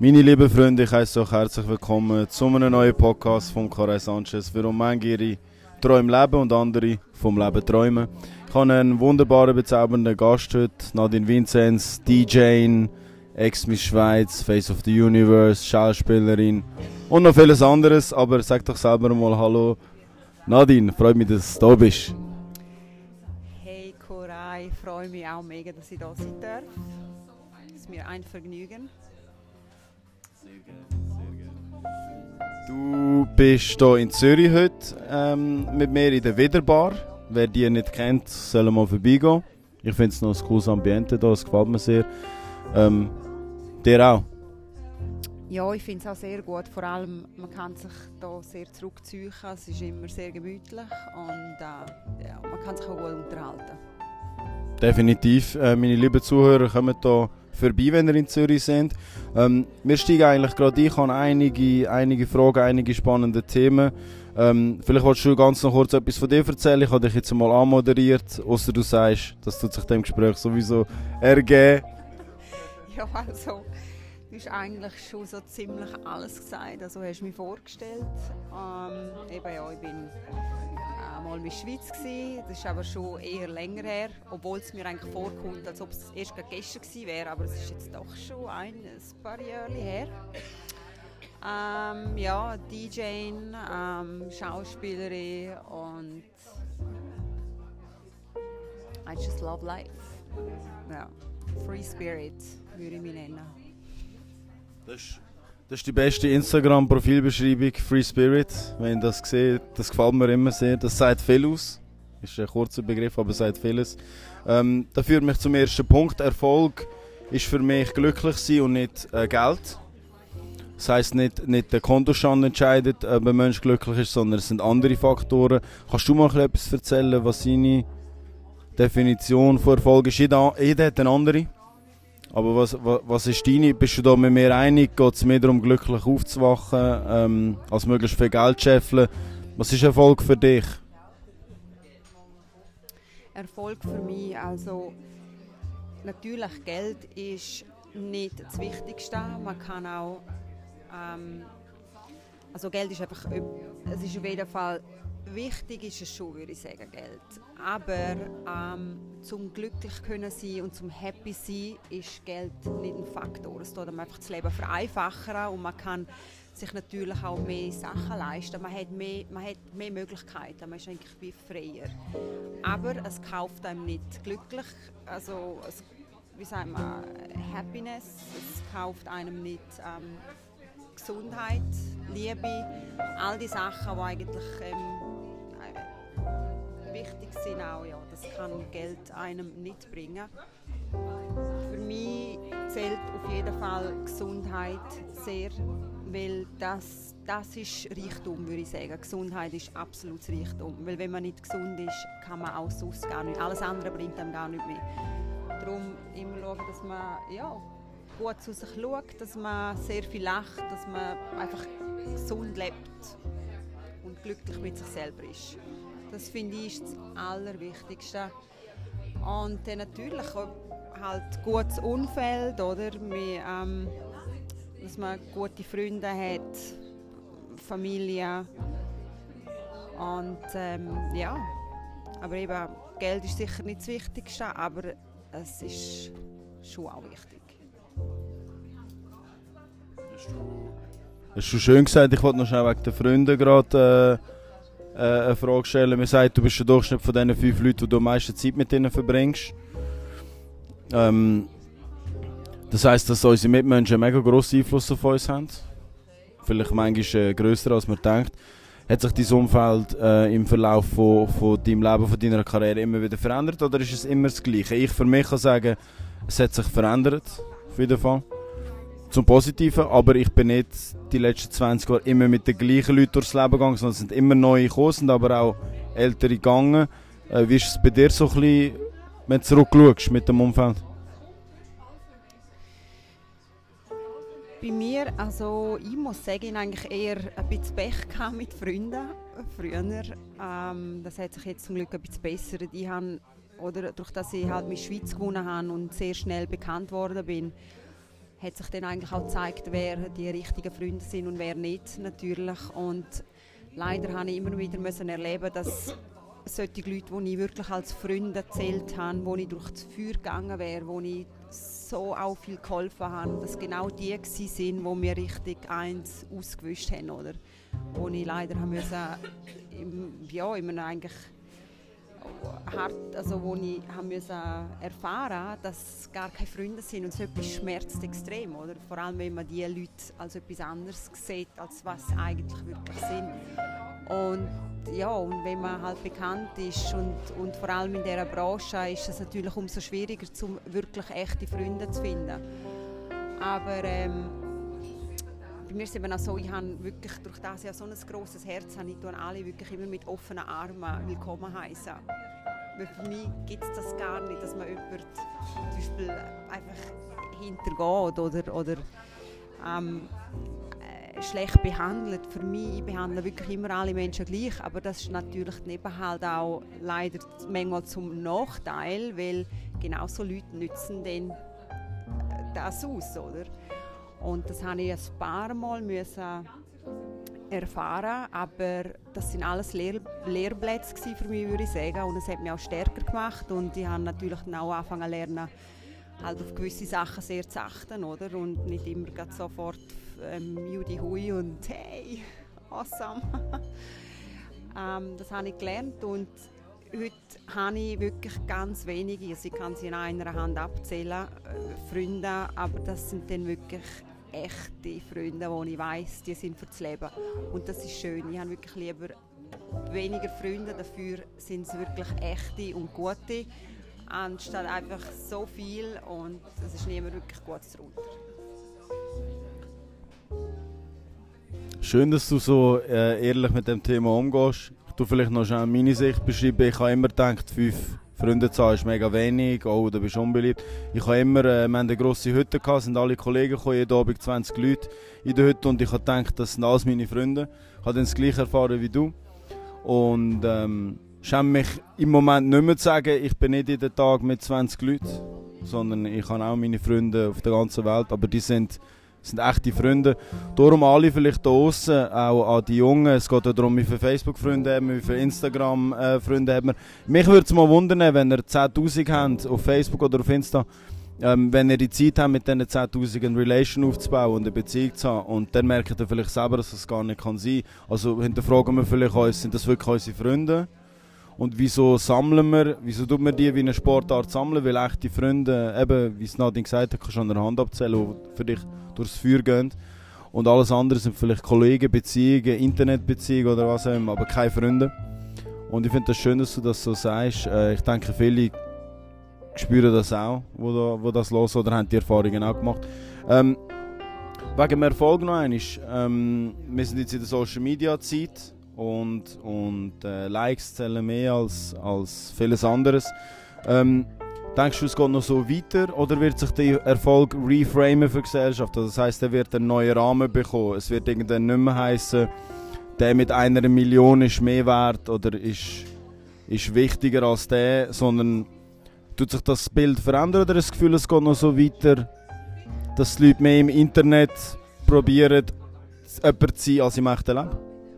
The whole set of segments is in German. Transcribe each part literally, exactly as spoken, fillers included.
Meine lieben Freunde, ich heiße euch herzlich willkommen zu einem neuen Podcast von Karel Sanchez. Warum manche ihre Träume leben und andere vom Leben träumen. Ich habe einen wunderbaren, bezaubernden Gast heute, Nadine Vinzenz, D J, Ex-Miss Schweiz, Face of the Universe, Schauspielerin und noch vieles anderes. Aber sag doch selber mal Hallo. Nadine, freut mich, dass du da bist. Hey Koray, ich freue mich auch mega, dass ich da sein darf. Es ist mir ein Vergnügen. Sehr gerne, sehr gerne. Du bist hier in Zürich heute ähm, mit mir in der Widerbar. Wer die nicht kennt, soll mal vorbeigehen. Ich finde es noch ein cooles Ambiente hier, es gefällt mir sehr. Ähm, dir auch? Ja, ich finde es auch sehr gut. Vor allem, man kann sich hier sehr zurückziehen. Es ist immer sehr gemütlich und äh, ja, man kann sich auch gut unterhalten. Definitiv. Äh, meine lieben Zuhörer kommen hier vorbei, wenn ihr in Zürich sind. Ähm, wir steigen eigentlich gerade ein. Ich habe einige, einige Fragen, einige spannende Themen. Ähm, vielleicht willst du ganz noch kurz etwas von dir erzählen. Ich habe dich jetzt mal anmoderiert, außer du sagst, das tut sich dem Gespräch sowieso ergeben. Ja, also, du hast eigentlich schon so ziemlich alles gesagt. Also hast du mich vorgestellt. Ähm, eben, ja, ich bin äh, mal in der Schweiz gewesen. Das ist aber schon eher länger her, obwohl es mir eigentlich vorkommt, als ob es erst gestern gewesen wäre. Aber es ist jetzt doch schon ein, ein paar Jahre her. Ähm, ja, D J, ähm, Schauspielerin und I just love life. Ja, Free Spirit würde ich mich nennen. Das ist, das ist die beste Instagram-Profilbeschreibung, Free Spirit. Wenn ihr das seht, das gefällt mir immer sehr. Das sagt viel aus. Ist ein kurzer Begriff, aber sagt vieles. Ähm, das führt mich zum ersten Punkt. Erfolg ist für mich glücklich sein und nicht äh, Geld. Das heisst, nicht, nicht der Kontostand entscheidet, ob ein Mensch glücklich ist, sondern es sind andere Faktoren. Kannst du mal etwas erzählen, was seine Definition von Erfolg ist? Jeder, jeder hat eine andere. Aber was, was, was ist deine? Bist du da mit mir einig? Geht es mehr darum, glücklich aufzuwachen, ähm, als möglichst viel Geld zu scheffeln? Was ist Erfolg für dich? Erfolg für mich, also natürlich Geld ist nicht das Wichtigste. Man kann auch, ähm, also Geld ist einfach, es ist auf jeden Fall wichtig, ist es schon, würde ich sagen, Geld. Aber ähm, zum glücklich können sein und zum happy sein ist Geld nicht ein Faktor. Es tut einem einfach das Leben vereinfachen und man kann sich natürlich auch mehr Sachen leisten. Man hat mehr, man hat mehr Möglichkeiten, man ist eigentlich wie freier. Aber es kauft einem nicht glücklich, also es, wie sagt man, Happiness, es kauft einem nicht ähm, Gesundheit, Liebe, all die Sachen, die eigentlich ähm, wichtig sind auch, ja, das kann Geld einem nicht bringen. Für mich zählt auf jeden Fall Gesundheit sehr, weil das, das ist Reichtum, würde ich sagen. Gesundheit ist absolutes Reichtum, weil wenn man nicht gesund ist, kann man auch sonst gar nicht. Alles andere bringt einem gar nicht mehr. Darum immer schauen, dass man ja, gut zu sich schaut, dass man sehr viel lacht, dass man einfach gesund lebt und glücklich mit sich selber ist. Das finde ich ist das Allerwichtigste. Und dann natürlich halt gutes Umfeld, oder? Wir, ähm, dass man gute Freunde hat, Familie. Und ähm, ja, aber eben, Geld ist sicher nicht das Wichtigste, aber es ist schon auch wichtig. Hast du schön gesagt, ich wollte noch schnell wegen den Freunden gerade äh, äh, eine Frage stellen. Man sagt, du bist der Durchschnitt von diesen fünf Leuten, die du am meisten Zeit mit ihnen verbringst. Ähm, das heisst, dass unsere Mitmenschen einen mega grossen Einfluss auf uns haben. Vielleicht manchmal äh, grösser, als man denkt. Hat sich dein Umfeld äh, im Verlauf von, von deinem Leben, von deiner Karriere immer wieder verändert oder ist es immer das Gleiche? Ich für mich kann sagen, es hat sich verändert, auf jeden Fall. Zum Positiven, aber ich bin nicht die letzten zwanzig Jahre immer mit den gleichen Leuten durchs Leben gegangen, sondern es sind immer neue gekommen, sind aber auch ältere gegangen. Äh, wie ist es bei dir so ein bisschen, wenn du zurückschaust mit dem Umfeld? Bei mir, also ich muss sagen, ich eigentlich eher ein bisschen Pech gehabt mit Freunden früher. Ähm, das hat sich jetzt zum Glück ein bisschen bessert. Ich habe, oder durch dass ich halt mit Schweiz gewonnen habe und sehr schnell bekannt worden bin, hat sich dann eigentlich auch gezeigt, wer die richtigen Freunde sind und wer nicht, natürlich. Und leider habe ich immer wieder müssen erleben, dass solche Leute, die ich wirklich als Freunde gezählt habe, wo ich durch das Feuer gegangen wäre, wo ich so auch viel geholfen habe, dass genau die waren, die mir richtig eins ausgewischt haben, oder? Wo ich leider haben müssen, im, ja, immer eigentlich hart, also wo ich haben müssen erfahren, dass es gar keine Freunde sind, und so etwas schmerzt extrem, oder? Vor allem, wenn man diese Leute als etwas anderes sieht, als was sie eigentlich wirklich sind. Und ja, und wenn man halt bekannt ist und, und vor allem in dieser Branche, ist es natürlich umso schwieriger, um wirklich echte Freunde zu finden. Aber ähm, bei mir ist es eben auch so, ich habe wirklich durch das ja so ein grosses Herz, habe ich tue alle wirklich immer mit offenen Armen willkommen heißen. Weil für mich gibt es das gar nicht, dass man jemanden zum Beispiel einfach hintergeht oder, oder ähm, schlecht behandelt. Für mich, ich behandle wirklich immer alle Menschen gleich, aber das ist natürlich neben halt auch leider manchmal zum Nachteil, weil genau so Leute nützen dann das aus, oder? Und das habe ich ein paar Mal müssen erfahren, aber das sind alles Lehr Lehrplätze für mich, würde ich sagen, und es hat mich auch stärker gemacht, und ich habe natürlich dann auch angefangen zu lernen, halt auf gewisse Sachen sehr zu achten, oder? Und nicht immer sofort ähm, Judy Hui und hey, awesome. ähm, das habe ich gelernt, und heute habe ich wirklich ganz wenige, also ich kann sie in einer Hand abzählen, äh, Freunde, aber das sind dann wirklich echte Freunde, wo ich weiss, die sind für das Leben. Und das ist schön. Ich habe wirklich lieber weniger Freunde, dafür sind es wirklich echte und gute, anstatt einfach so viel, und es ist niemand wirklich gut drunter. Schön, dass du so äh, ehrlich mit dem Thema umgehst. Ich tue vielleicht noch schnell meine Sicht beschreiben. Ich habe immer gedacht, fünf Freundezahl ist mega wenig, oh, du bist unbeliebt. Ich habe immer, äh, wir hatten eine grosse Hütte, gehabt, sind alle Kollegen gekommen, jeden Abend zwanzig Leute in der Hütte, und ich habe gedacht, das sind alles meine Freunde. Ich habe dann das Gleiche erfahren wie du. Und ähm, schäme mich im Moment nicht mehr zu sagen, ich bin nicht jeden Tag mit zwanzig Leuten, sondern ich habe auch meine Freunde auf der ganzen Welt, aber die sind sind echte Freunde. Darum alle vielleicht da draussen, auch an die Jungen. Es geht auch darum, wie viele Facebook-Freunde haben wir, wie viele Instagram-Freunde haben wir. Mich würde es mal wundern, wenn ihr zehntausend habt auf Facebook oder auf Insta, ähm, wenn ihr die Zeit habt, mit diesen zehntausend eine Relation aufzubauen und eine Beziehung zu haben. Und dann merkt ihr vielleicht selber, dass das gar nicht kann sein kann. Also hinterfragen wir vielleicht uns, sind das wirklich unsere Freunde? Und wieso sammeln wir, wieso tut man die wie eine Sportart sammeln? Weil echte Freunde, eben, wie es Nadine gesagt hat, kannst du an der Hand abzählen, die für dich durchs Feuer gehen. Und alles andere sind vielleicht Kollegen, Beziehungen, Internetbeziehungen oder was auch immer, aber keine Freunde. Und ich finde das schön, dass du das so sagst. Äh, ich denke, viele spüren das auch, wo, da, wo das los oder haben die Erfahrungen auch gemacht. Ähm, wegen dem Erfolg noch einmal. Ähm, wir sind jetzt in der Social Media Zeit. Und, und äh, Likes zählen mehr als, als vieles anderes. Ähm, denkst du, es geht noch so weiter, oder wird sich der Erfolg reframen für die Gesellschaft? Also das heisst, er wird einen neuen Rahmen bekommen. Es wird irgendwann nicht mehr heissen, der mit einer Million ist mehr wert oder ist, ist wichtiger als der, sondern tut sich das Bild verändern, oder das Gefühl, es geht noch so weiter, dass die Leute mehr im Internet probieren, jemand zu sein als im echten Leben?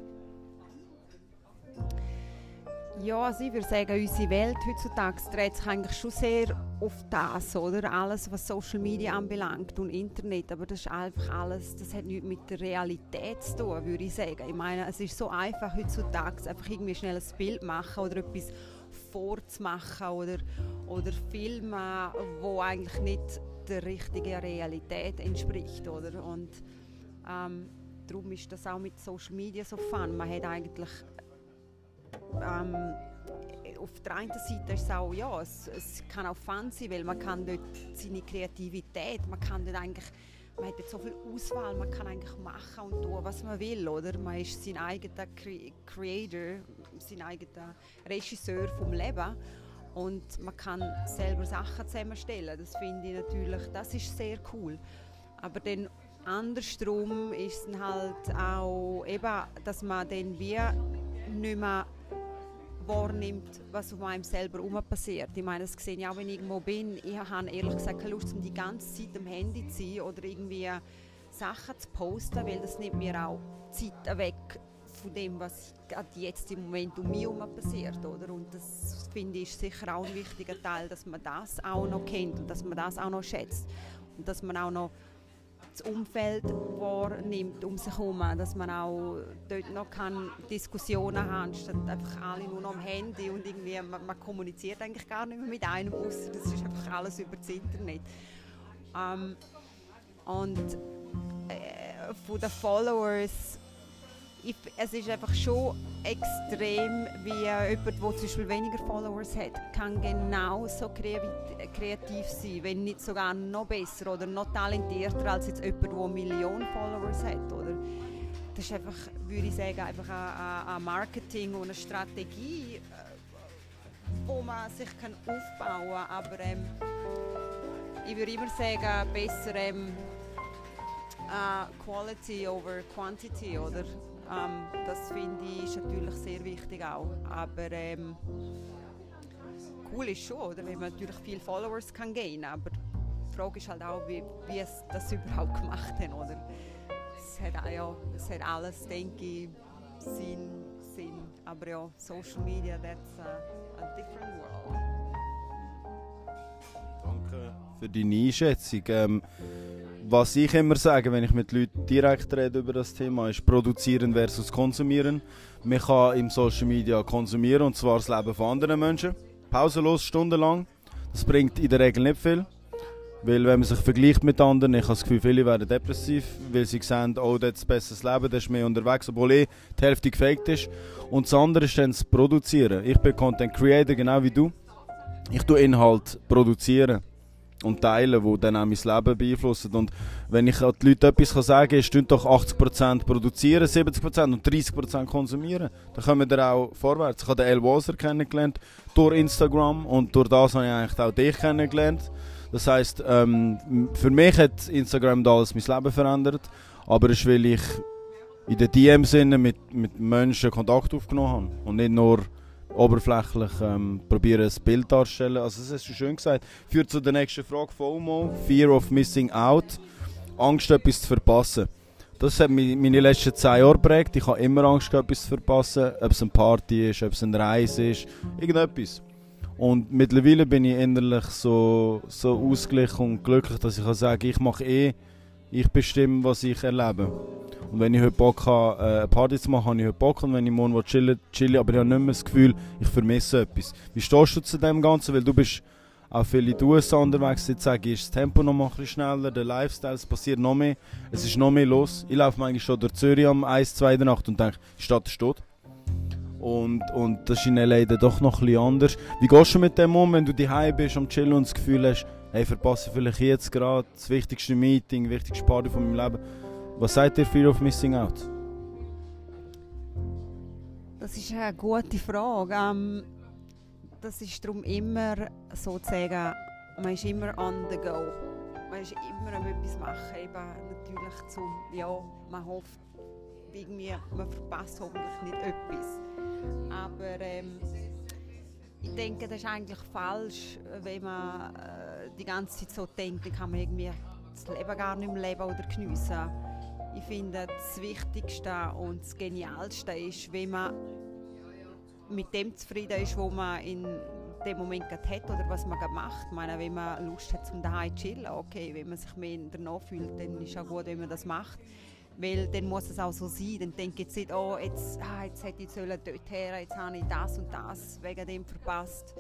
Ja, also ich würde sagen, unsere Welt heutzutage dreht sich eigentlich schon sehr auf das, oder? Alles, was Social Media anbelangt und Internet, aber das ist einfach alles, das hat nichts mit der Realität zu tun, würde ich sagen. Ich meine, es ist so einfach heutzutage, einfach irgendwie schnell ein Bild machen oder etwas vorzumachen oder, oder filmen, wo eigentlich nicht der richtigen Realität entspricht, oder? Und ähm, darum ist das auch mit Social Media so fun. Man hat eigentlich Ähm, auf der einen Seite ist es auch, ja, es, es kann auch fun sein, weil man kann dort seine Kreativität, man kann dort eigentlich, man hat dort so viel Auswahl, man kann eigentlich machen und tun, was man will, oder? Man ist sein eigener Cre Creator, sein eigener Regisseur vom Leben, und man kann selber Sachen zusammenstellen. Das finde ich natürlich, das ist sehr cool. Aber dann andersrum ist es dann halt auch eben, dass man dann wie nicht mehr wahrnimmt, was um einem selber herum passiert. Ich meine, das sehe ich auch, wenn ich irgendwo bin. Ich habe ehrlich gesagt keine Lust, um die ganze Zeit am Handy zu sein oder irgendwie Sachen zu posten, weil das nimmt mir auch Zeit weg von dem, was gerade jetzt im Moment um mich herum passiert. Oder? Und das, finde ich, ist sicher auch ein wichtiger Teil, dass man das auch noch kennt und dass man das auch noch schätzt. Und dass man auch noch das Umfeld wahrnimmt um sich herum, dass man auch dort noch kann Diskussionen haben, statt einfach alle nur noch am Handy und irgendwie, man, man kommuniziert eigentlich gar nicht mehr mit einem, ausser das ist einfach alles über das Internet. Ähm, und äh, von den Followers, ich, es ist einfach schon extrem, wie äh, jemand, der zum Beispiel weniger Followers hat, kann genauso kreativ sein, wenn nicht sogar noch besser oder noch talentierter als jetzt jemand, der eine Million Followers hat. Oder? Das ist einfach, würde ich sagen, einfach ein Marketing und eine Strategie, wo man sich kann aufbauen kann. Aber ähm, ich würde immer sagen, besser ähm, uh, Quality over Quantity, oder? Um, das finde ich ist natürlich sehr wichtig auch. Aber ähm, cool ist schon, oder? Wenn man natürlich viele Followers kann gehen, aber die Frage ist halt auch, wie, wie es das überhaupt gemacht haben, oder? Es hat, ja, es hat alles, denke ich, Sinn, Sinn. Aber ja, Social Media, that's a, a different world. Danke für deine Einschätzung. Ähm, was ich immer sage, wenn ich mit Leuten direkt rede über das Thema, ist produzieren versus konsumieren. Man kann im Social Media konsumieren, und zwar das Leben von anderen Menschen. Pausenlos, stundenlang. Das bringt in der Regel nicht viel. Weil wenn man sich vergleicht mit anderen, ich habe das Gefühl, viele werden depressiv, weil sie sehen, oh, das ist ein besseres Leben, das ist mehr unterwegs, obwohl eh die Hälfte gefaked ist. Und das andere ist dann das Produzieren. Ich bin Content Creator, genau wie du. Ich tue Inhalt produzieren und teilen, die dann auch mein Leben beeinflussen. Und wenn ich an die Leute etwas sagen kann, ist doch achtzig Prozent produzieren, siebzig Prozent und dreißig Prozent konsumieren. Dann kommen wir auch vorwärts. Ich habe den El Waser kennengelernt durch Instagram und durch das habe ich eigentlich auch dich kennengelernt. Das heisst, ähm, für mich hat Instagram alles mein Leben verändert, aber es ist, weil ich in den D M-Sinne mit, mit Menschen Kontakt aufgenommen habe und nicht nur oberflächlich ähm, probieren, ein Bild darzustellen. Also das hast du schön gesagt. Führt zu der nächsten Frage, FOMO, Fear of Missing Out, Angst, etwas zu verpassen. Das hat mich meine letzten zehn Jahre geprägt. Ich habe immer Angst, etwas zu verpassen, ob es eine Party ist, ob es eine Reise ist, irgendetwas. Und mittlerweile bin ich innerlich so, so ausgeglichen und glücklich, dass ich kann sagen, ich mache eh, ich bestimme, was ich erlebe. Und wenn ich heute Bock habe, eine Party zu machen, habe ich heute Bock. Und wenn ich morgen chillen chillen, aber ich habe nicht mehr das Gefühl, ich vermisse etwas. Wie stehst du zu dem Ganzen? Weil du bist auch viel in den U S A unterwegs. Jetzt sage ich, ist das Tempo noch mal ein bisschen schneller, der Lifestyle, es passiert noch mehr. Es ist noch mehr los. Ich laufe manchmal schon durch Zürich um eins, zwei der Nacht und denke, die Stadt ist tot. Und, und das ist in L A dann doch noch ein bisschen anders. Wie gehst du mit dem um, wenn du daheim bist am Chillen und das Gefühl hast, hey, verpasse ich vielleicht jetzt gerade das wichtigste Meeting, die wichtigste Party von meinem Leben? Was sagt ihr, Fear of Missing Out? Das ist eine gute Frage. Ähm, das ist darum immer sozusagen, man ist immer on the go. Man ist immer am etwas machen. Eben natürlich zum, ja, man hofft, irgendwie, man verpasst hoffentlich nicht etwas. Aber ähm, ich denke, das ist eigentlich falsch, wenn man äh, die ganze Zeit so denkt, dann kann man irgendwie das Leben gar nicht mehr leben oder geniessen. Ich finde, das Wichtigste und das Genialste ist, wenn man mit dem zufrieden ist, was man in dem Moment gerade hat oder was man gerade macht. Ich meine, wenn man Lust hat, zum daheim zu chillen, okay, wenn man sich mehr danach fühlt, dann ist es auch gut, wenn man das macht. Weil dann muss es auch so sein. Dann denke ich jetzt nicht, oh, jetzt, ah, jetzt hätte ich dort her, jetzt habe ich das und das wegen dem verpasst.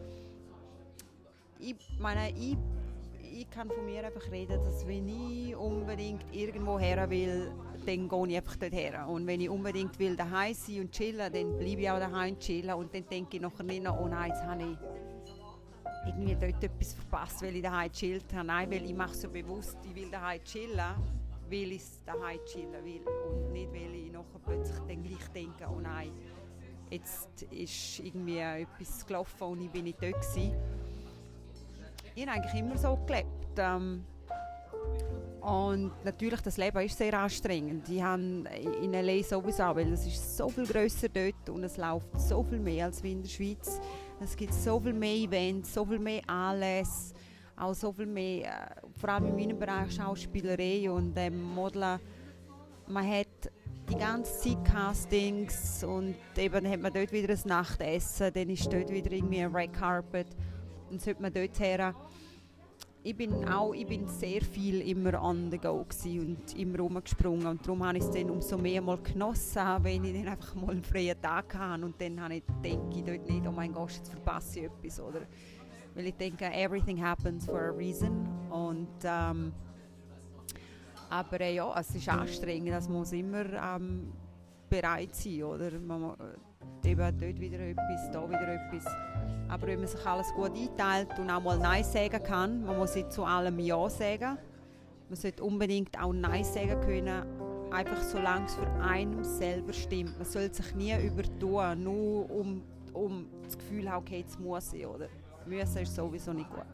Ich meine, ich, ich kann von mir einfach reden, dass wenn ich unbedingt irgendwo her will, dann gehe ich einfach dort her. Und wenn ich unbedingt will daheim sein und chillen, dann bleibe ich auch daheim chillen. Und dann denke ich nachher nicht noch, oh nein, jetzt habe ich irgendwie dort etwas verpasst, weil ich daheim chillt habe. Nein, weil ich mache so bewusst, ich will daheim chillen, weil ich daheim chillen will. Und nicht, weil ich nachher plötzlich dann gleich denke, oh nein, jetzt ist irgendwie etwas gelaufen und ich bin nicht dort gewesen. Ich habe eigentlich immer so gelebt. Ähm, Und natürlich, das Leben ist sehr anstrengend. Die haben in L A sowieso, weil es ist so viel grösser dort und es läuft so viel mehr als in der Schweiz. Es gibt so viel mehr Events, so viel mehr Anlässe, auch so viel mehr, äh, vor allem in meinem Bereich Schauspielerei und ähm, Modeln. Man hat die ganze Zeit Castings und eben hat man dort wieder ein Nachtessen, dann ist dort wieder irgendwie ein Red Carpet und sollte man dort her. Ich bin auch, ich bin sehr viel immer on the go und immer rumgesprungen und darum habe ich es dann umso mehr mal genossen, wenn ich dann einfach mal einen freien Tag habe und dann habe ich, denke ich dort nicht, oh mein Gott, jetzt verpasse ich etwas, oder? Weil ich denke, everything happens for a reason und ähm, aber äh, ja, es ist anstrengend, es muss immer ähm, bereit sein, oder? Man, eben dort wieder etwas, da wieder etwas. Aber wenn man sich alles gut einteilt und auch mal Nein sagen kann, man muss nicht zu allem Ja sagen. Man sollte unbedingt auch Nein sagen können, einfach solange es für einen selber stimmt. Man sollte sich nie übertun, nur um, um das Gefühl zu haben, okay, jetzt muss ich, oder? Müssen ist sowieso nicht gut.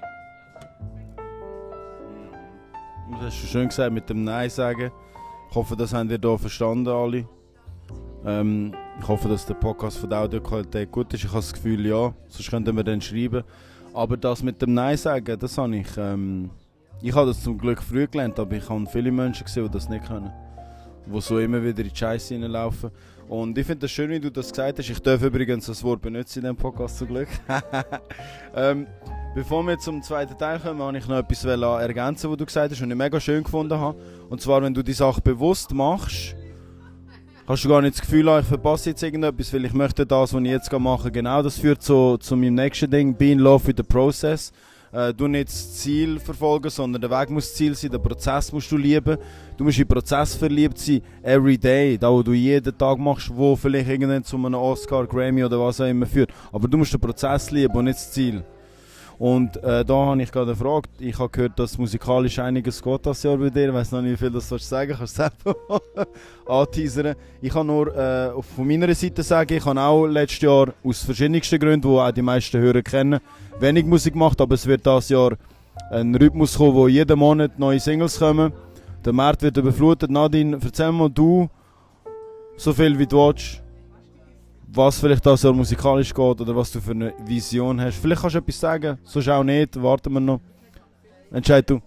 Das hast du schön gesagt mit dem Nein sagen. Ich hoffe, das habt ihr hier verstanden alle. Ähm, ich hoffe, dass der Podcast von der Audioqualität gut ist. Ich habe das Gefühl, ja, sonst könnten wir dann schreiben. Aber das mit dem Nein sagen, das habe ich... Ähm, ich habe das zum Glück früh gelernt, aber ich habe viele Menschen gesehen, die das nicht können. Die so immer wieder in die Scheiße reinlaufen. Und ich finde es schön, wie du das gesagt hast. Ich darf übrigens das Wort benutzen in diesem Podcast zum Glück. ähm, bevor wir zum zweiten Teil kommen, wollte ich noch etwas ergänzen, was du gesagt hast und ich mega schön gefunden habe. Und zwar, wenn du die Sache bewusst machst, hast du gar nicht das Gefühl, ich verpasse jetzt irgendetwas, weil ich möchte das, was ich jetzt mache, genau. Das führt zu, zu meinem nächsten Ding, be in love with the process. Äh, du nicht das Ziel verfolgen, sondern der Weg muss das Ziel sein, den Prozess musst du lieben. Du musst in den Prozess verliebt sein, every day, das, was du jeden Tag machst, wo vielleicht irgendwann zu einem Oscar, Grammy oder was auch immer führt. Aber du musst den Prozess lieben und nicht das Ziel. Und äh, da habe ich gerade eine Frage. Ich habe gehört, dass musikalisch einiges geht das Jahr bei dir. Ich weiss noch nicht, wie viel das du sagen kannst. Kannst du selber anteasern. Ich kann nur äh, von meiner Seite sagen, ich habe auch letztes Jahr aus verschiedensten Gründen, die auch die meisten Hörer kennen, wenig Musik gemacht. Aber es wird dieses Jahr ein Rhythmus kommen, wo jeden Monat neue Singles kommen. Der Markt wird überflutet. Nadine, erzähl mal du, so viel wie du willst, was vielleicht das Jahr musikalisch geht oder was du für eine Vision hast. Vielleicht kannst du etwas sagen, sonst auch nicht, warten wir noch. Entscheid du.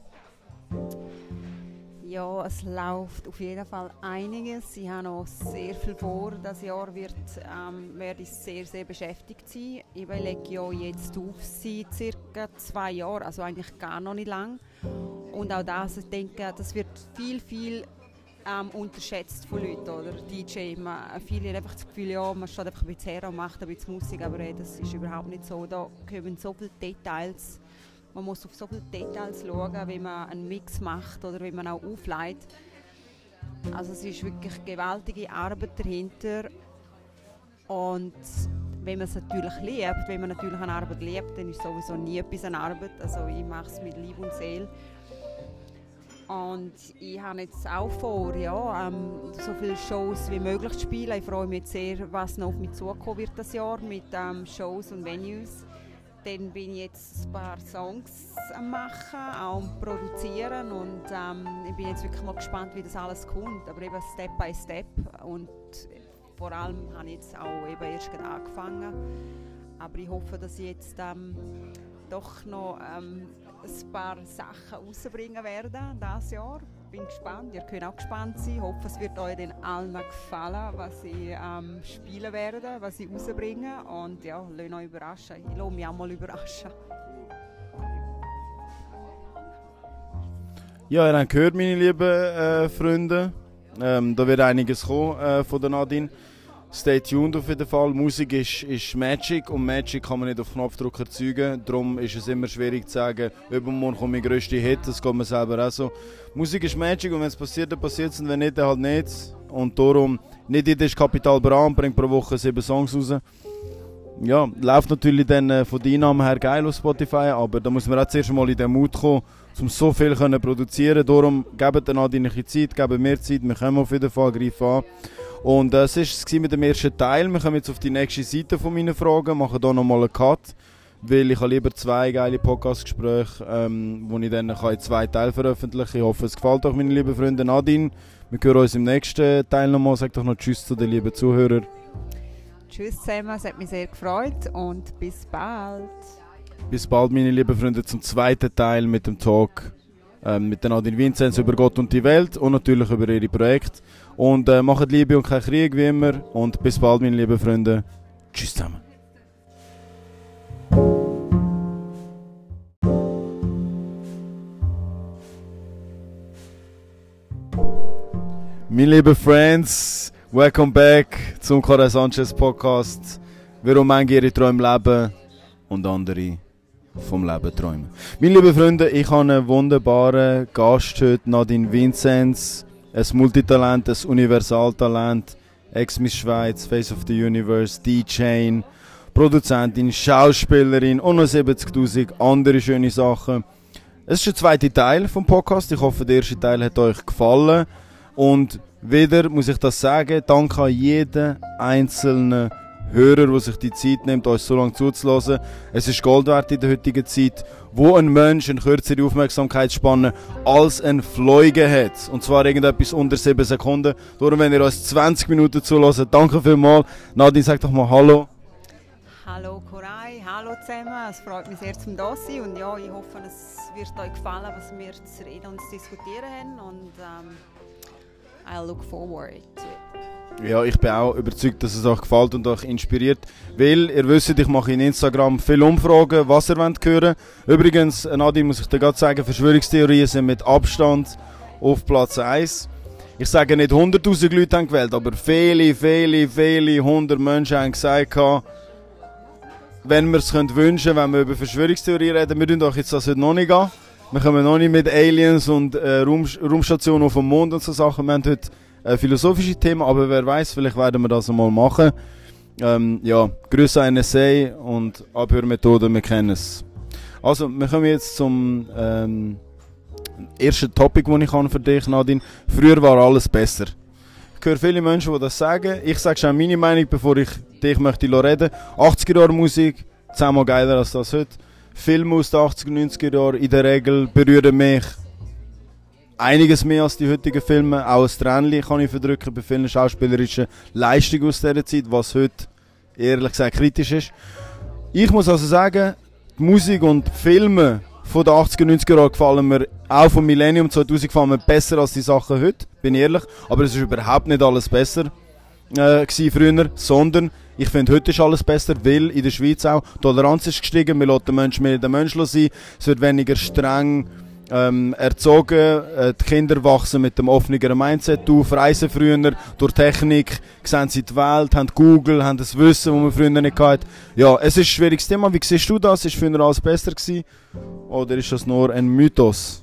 Ja, es läuft auf jeden Fall einiges. Ich habe noch sehr viel vor. Das Jahr wird, ähm, werde ich sehr, sehr beschäftigt sein. Ich überlege ja jetzt auf seit circa zwei Jahren, also eigentlich gar noch nicht lang. Und auch das, ich denke, das wird viel, viel Ähm, unterschätzt von Leuten, oder? D J, man, viele haben einfach das Gefühl, ja, man steht einfach ein bisschen her und macht ein bisschen Musik, aber ey, das ist überhaupt nicht so. Da kommen so viele Details, man muss auf so viele Details schauen, wenn man einen Mix macht oder wenn man auch auflegt. Also es ist wirklich gewaltige Arbeit dahinter und wenn man es natürlich liebt, wenn man natürlich eine Arbeit liebt, dann ist sowieso nie etwas eine Arbeit, also ich mache es mit Liebe und Seele. Und ich habe jetzt auch vor, ja, ähm, so viele Shows wie möglich zu spielen. Ich freue mich sehr, was noch auf mich zukommen wird das Jahr mit ähm, Shows und Venues. Dann bin ich jetzt ein paar Songs am machen, auch am produzieren und ähm, ich bin jetzt wirklich mal gespannt, wie das alles kommt. Aber eben Step by Step und vor allem habe ich jetzt auch eben erst gerade angefangen. Aber ich hoffe, dass ich jetzt ähm, doch noch ähm, ein paar Sachen rausbringen werden dieses Jahr. Bin gespannt, ihr könnt auch gespannt sein. Ich hoffe, es wird euch den allen gefallen, was ich ähm, spielen werde, was ich rausbringe. Und ja, lasst euch überraschen. Ich lasse mich auch mal überraschen. Ja, ihr habt gehört, meine lieben äh, Freunde. Ähm, da wird einiges kommen äh, von der Nadine. Stay tuned auf jeden Fall. Musik ist, ist Magic und Magic kann man nicht auf Knopfdruck erzeugen. Darum ist es immer schwierig zu sagen, übermorgen kommt mein grösster Hit, das geht mir selber auch so. Musik ist Magic und wenn es passiert, dann passiert es und wenn nicht, dann halt nicht. Und darum, nicht jeder ist Kapital Bra und bringt pro Woche sieben Songs raus. Ja, läuft natürlich dann äh, von den Einnahmen her geil auf Spotify, aber da muss man auch zuerst mal in den Mut kommen, um so viel zu produzieren. Darum gebt dann Nadine ein bisschen Zeit, geben mir Zeit, wir kommen auf jeden Fall, greifen an. Und äh, das war es mit dem ersten Teil. Wir kommen jetzt auf die nächste Seite von meinen Fragen, machen hier nochmal einen Cut. weil ich habe lieber zwei geile Podcast-Gespräche, ähm, wo ich dann in zwei Teilen veröffentlichen kann. Ich hoffe, es gefällt euch, meine lieben Freunde. Nadine, wir hören uns im nächsten Teil nochmal. Sag doch noch Tschüss zu den lieben Zuhörern. Tschüss zusammen, es hat mich sehr gefreut und bis bald. Bis bald, meine lieben Freunde, zum zweiten Teil mit dem Talk ähm, mit der Nadine Vinzenz über Gott und die Welt und natürlich über ihre Projekte. Und äh, macht Liebe und keinen Krieg, wie immer. Und bis bald, meine lieben Freunde. Tschüss zusammen. Meine lieben Friends, welcome back zum Corey Sanchez Podcast. Warum manche ihre Träume leben und andere vom Leben träumen. Meine lieben Freunde, ich habe einen wunderbaren Gast heute, Nadine Vinzenz. Ein Multitalent, ein Universaltalent, Ex-Miss Schweiz, Face of the Universe, D J, Produzentin, Schauspielerin und noch siebzigtausend andere schöne Sachen. Es ist der zweite Teil vom Podcast. Ich hoffe, der erste Teil hat euch gefallen. Und wieder muss ich das sagen, danke an jeden einzelnen Hörer, der sich die Zeit nimmt, uns so lange zuzulassen. Es ist Gold wert in der heutigen Zeit, wo ein Mensch eine kürzere Aufmerksamkeitsspanne als ein Fliege hat. Und zwar irgendetwas unter sieben Sekunden. Darum, wenn ihr uns zwanzig Minuten zulässt, danke vielmals. Nadine, sag doch mal Hallo. Hallo Corey, hallo zusammen. Es freut mich sehr, zum da sein. Und ja, ich hoffe, es wird euch gefallen, was wir zu reden und zu diskutieren haben. Und ähm, I look forward to it. Ja, ich bin auch überzeugt, dass es euch gefällt und euch inspiriert. Weil, ihr wisst, ich mache in Instagram viele Umfragen, was ihr wollt hören. Übrigens, Nadine, muss ich dir gerade sagen, Verschwörungstheorien sind mit Abstand auf Platz eins. Ich sage nicht hunderttausend Leute haben gewählt, aber viele, viele, viele hundert Menschen haben gesagt, wenn wir es wünschen, wenn wir über Verschwörungstheorien reden, wir tun doch jetzt das heute noch nicht an. Wir kommen noch nicht mit Aliens und äh, Raum, Raumstationen auf dem Mond und so Sachen. Wir haben heute äh, philosophische Themen, aber wer weiß, vielleicht werden wir das einmal machen. Ähm, ja, Grüße an N S A und Abhörmethoden, wir kennen es. Also, wir kommen jetzt zum ähm, ersten Topic, das ich habe für dich, Nadine. Früher war alles besser. Ich höre viele Menschen, die das sagen. Ich sage schon meine Meinung, bevor ich dich möchte reden. achtziger Jahre Musik, zehnmal geiler als das heute. Filme aus den achtziger, neunziger Jahren in der Regel berühren mich einiges mehr als die heutigen Filme. Auch ein Tränchen kann ich verdrücken bei vielen schauspielerischen Leistungen aus dieser Zeit, was heute ehrlich gesagt kritisch ist. Ich muss also sagen, die Musik und die Filme von den achtziger, neunziger Jahren gefallen mir, auch vom Millennium zweitausend gefallen mir besser als die Sachen heute, bin ich ehrlich. Aber es ist überhaupt nicht alles besser äh, gewesen früher, sondern ich finde, heute ist alles besser, weil in der Schweiz auch die Toleranz ist gestiegen, wir lassen den Menschen mehr den Mensch sein, es wird weniger streng ähm, erzogen, äh, die Kinder wachsen mit dem offeneren Mindset auf, reisen früher durch Technik, sehen sie die Welt, haben Google, haben das Wissen, das man früher nicht hatte. Ja, es ist ein schwieriges Thema, wie siehst du das? Ist früher alles besser gewesen? Oder ist das nur ein Mythos?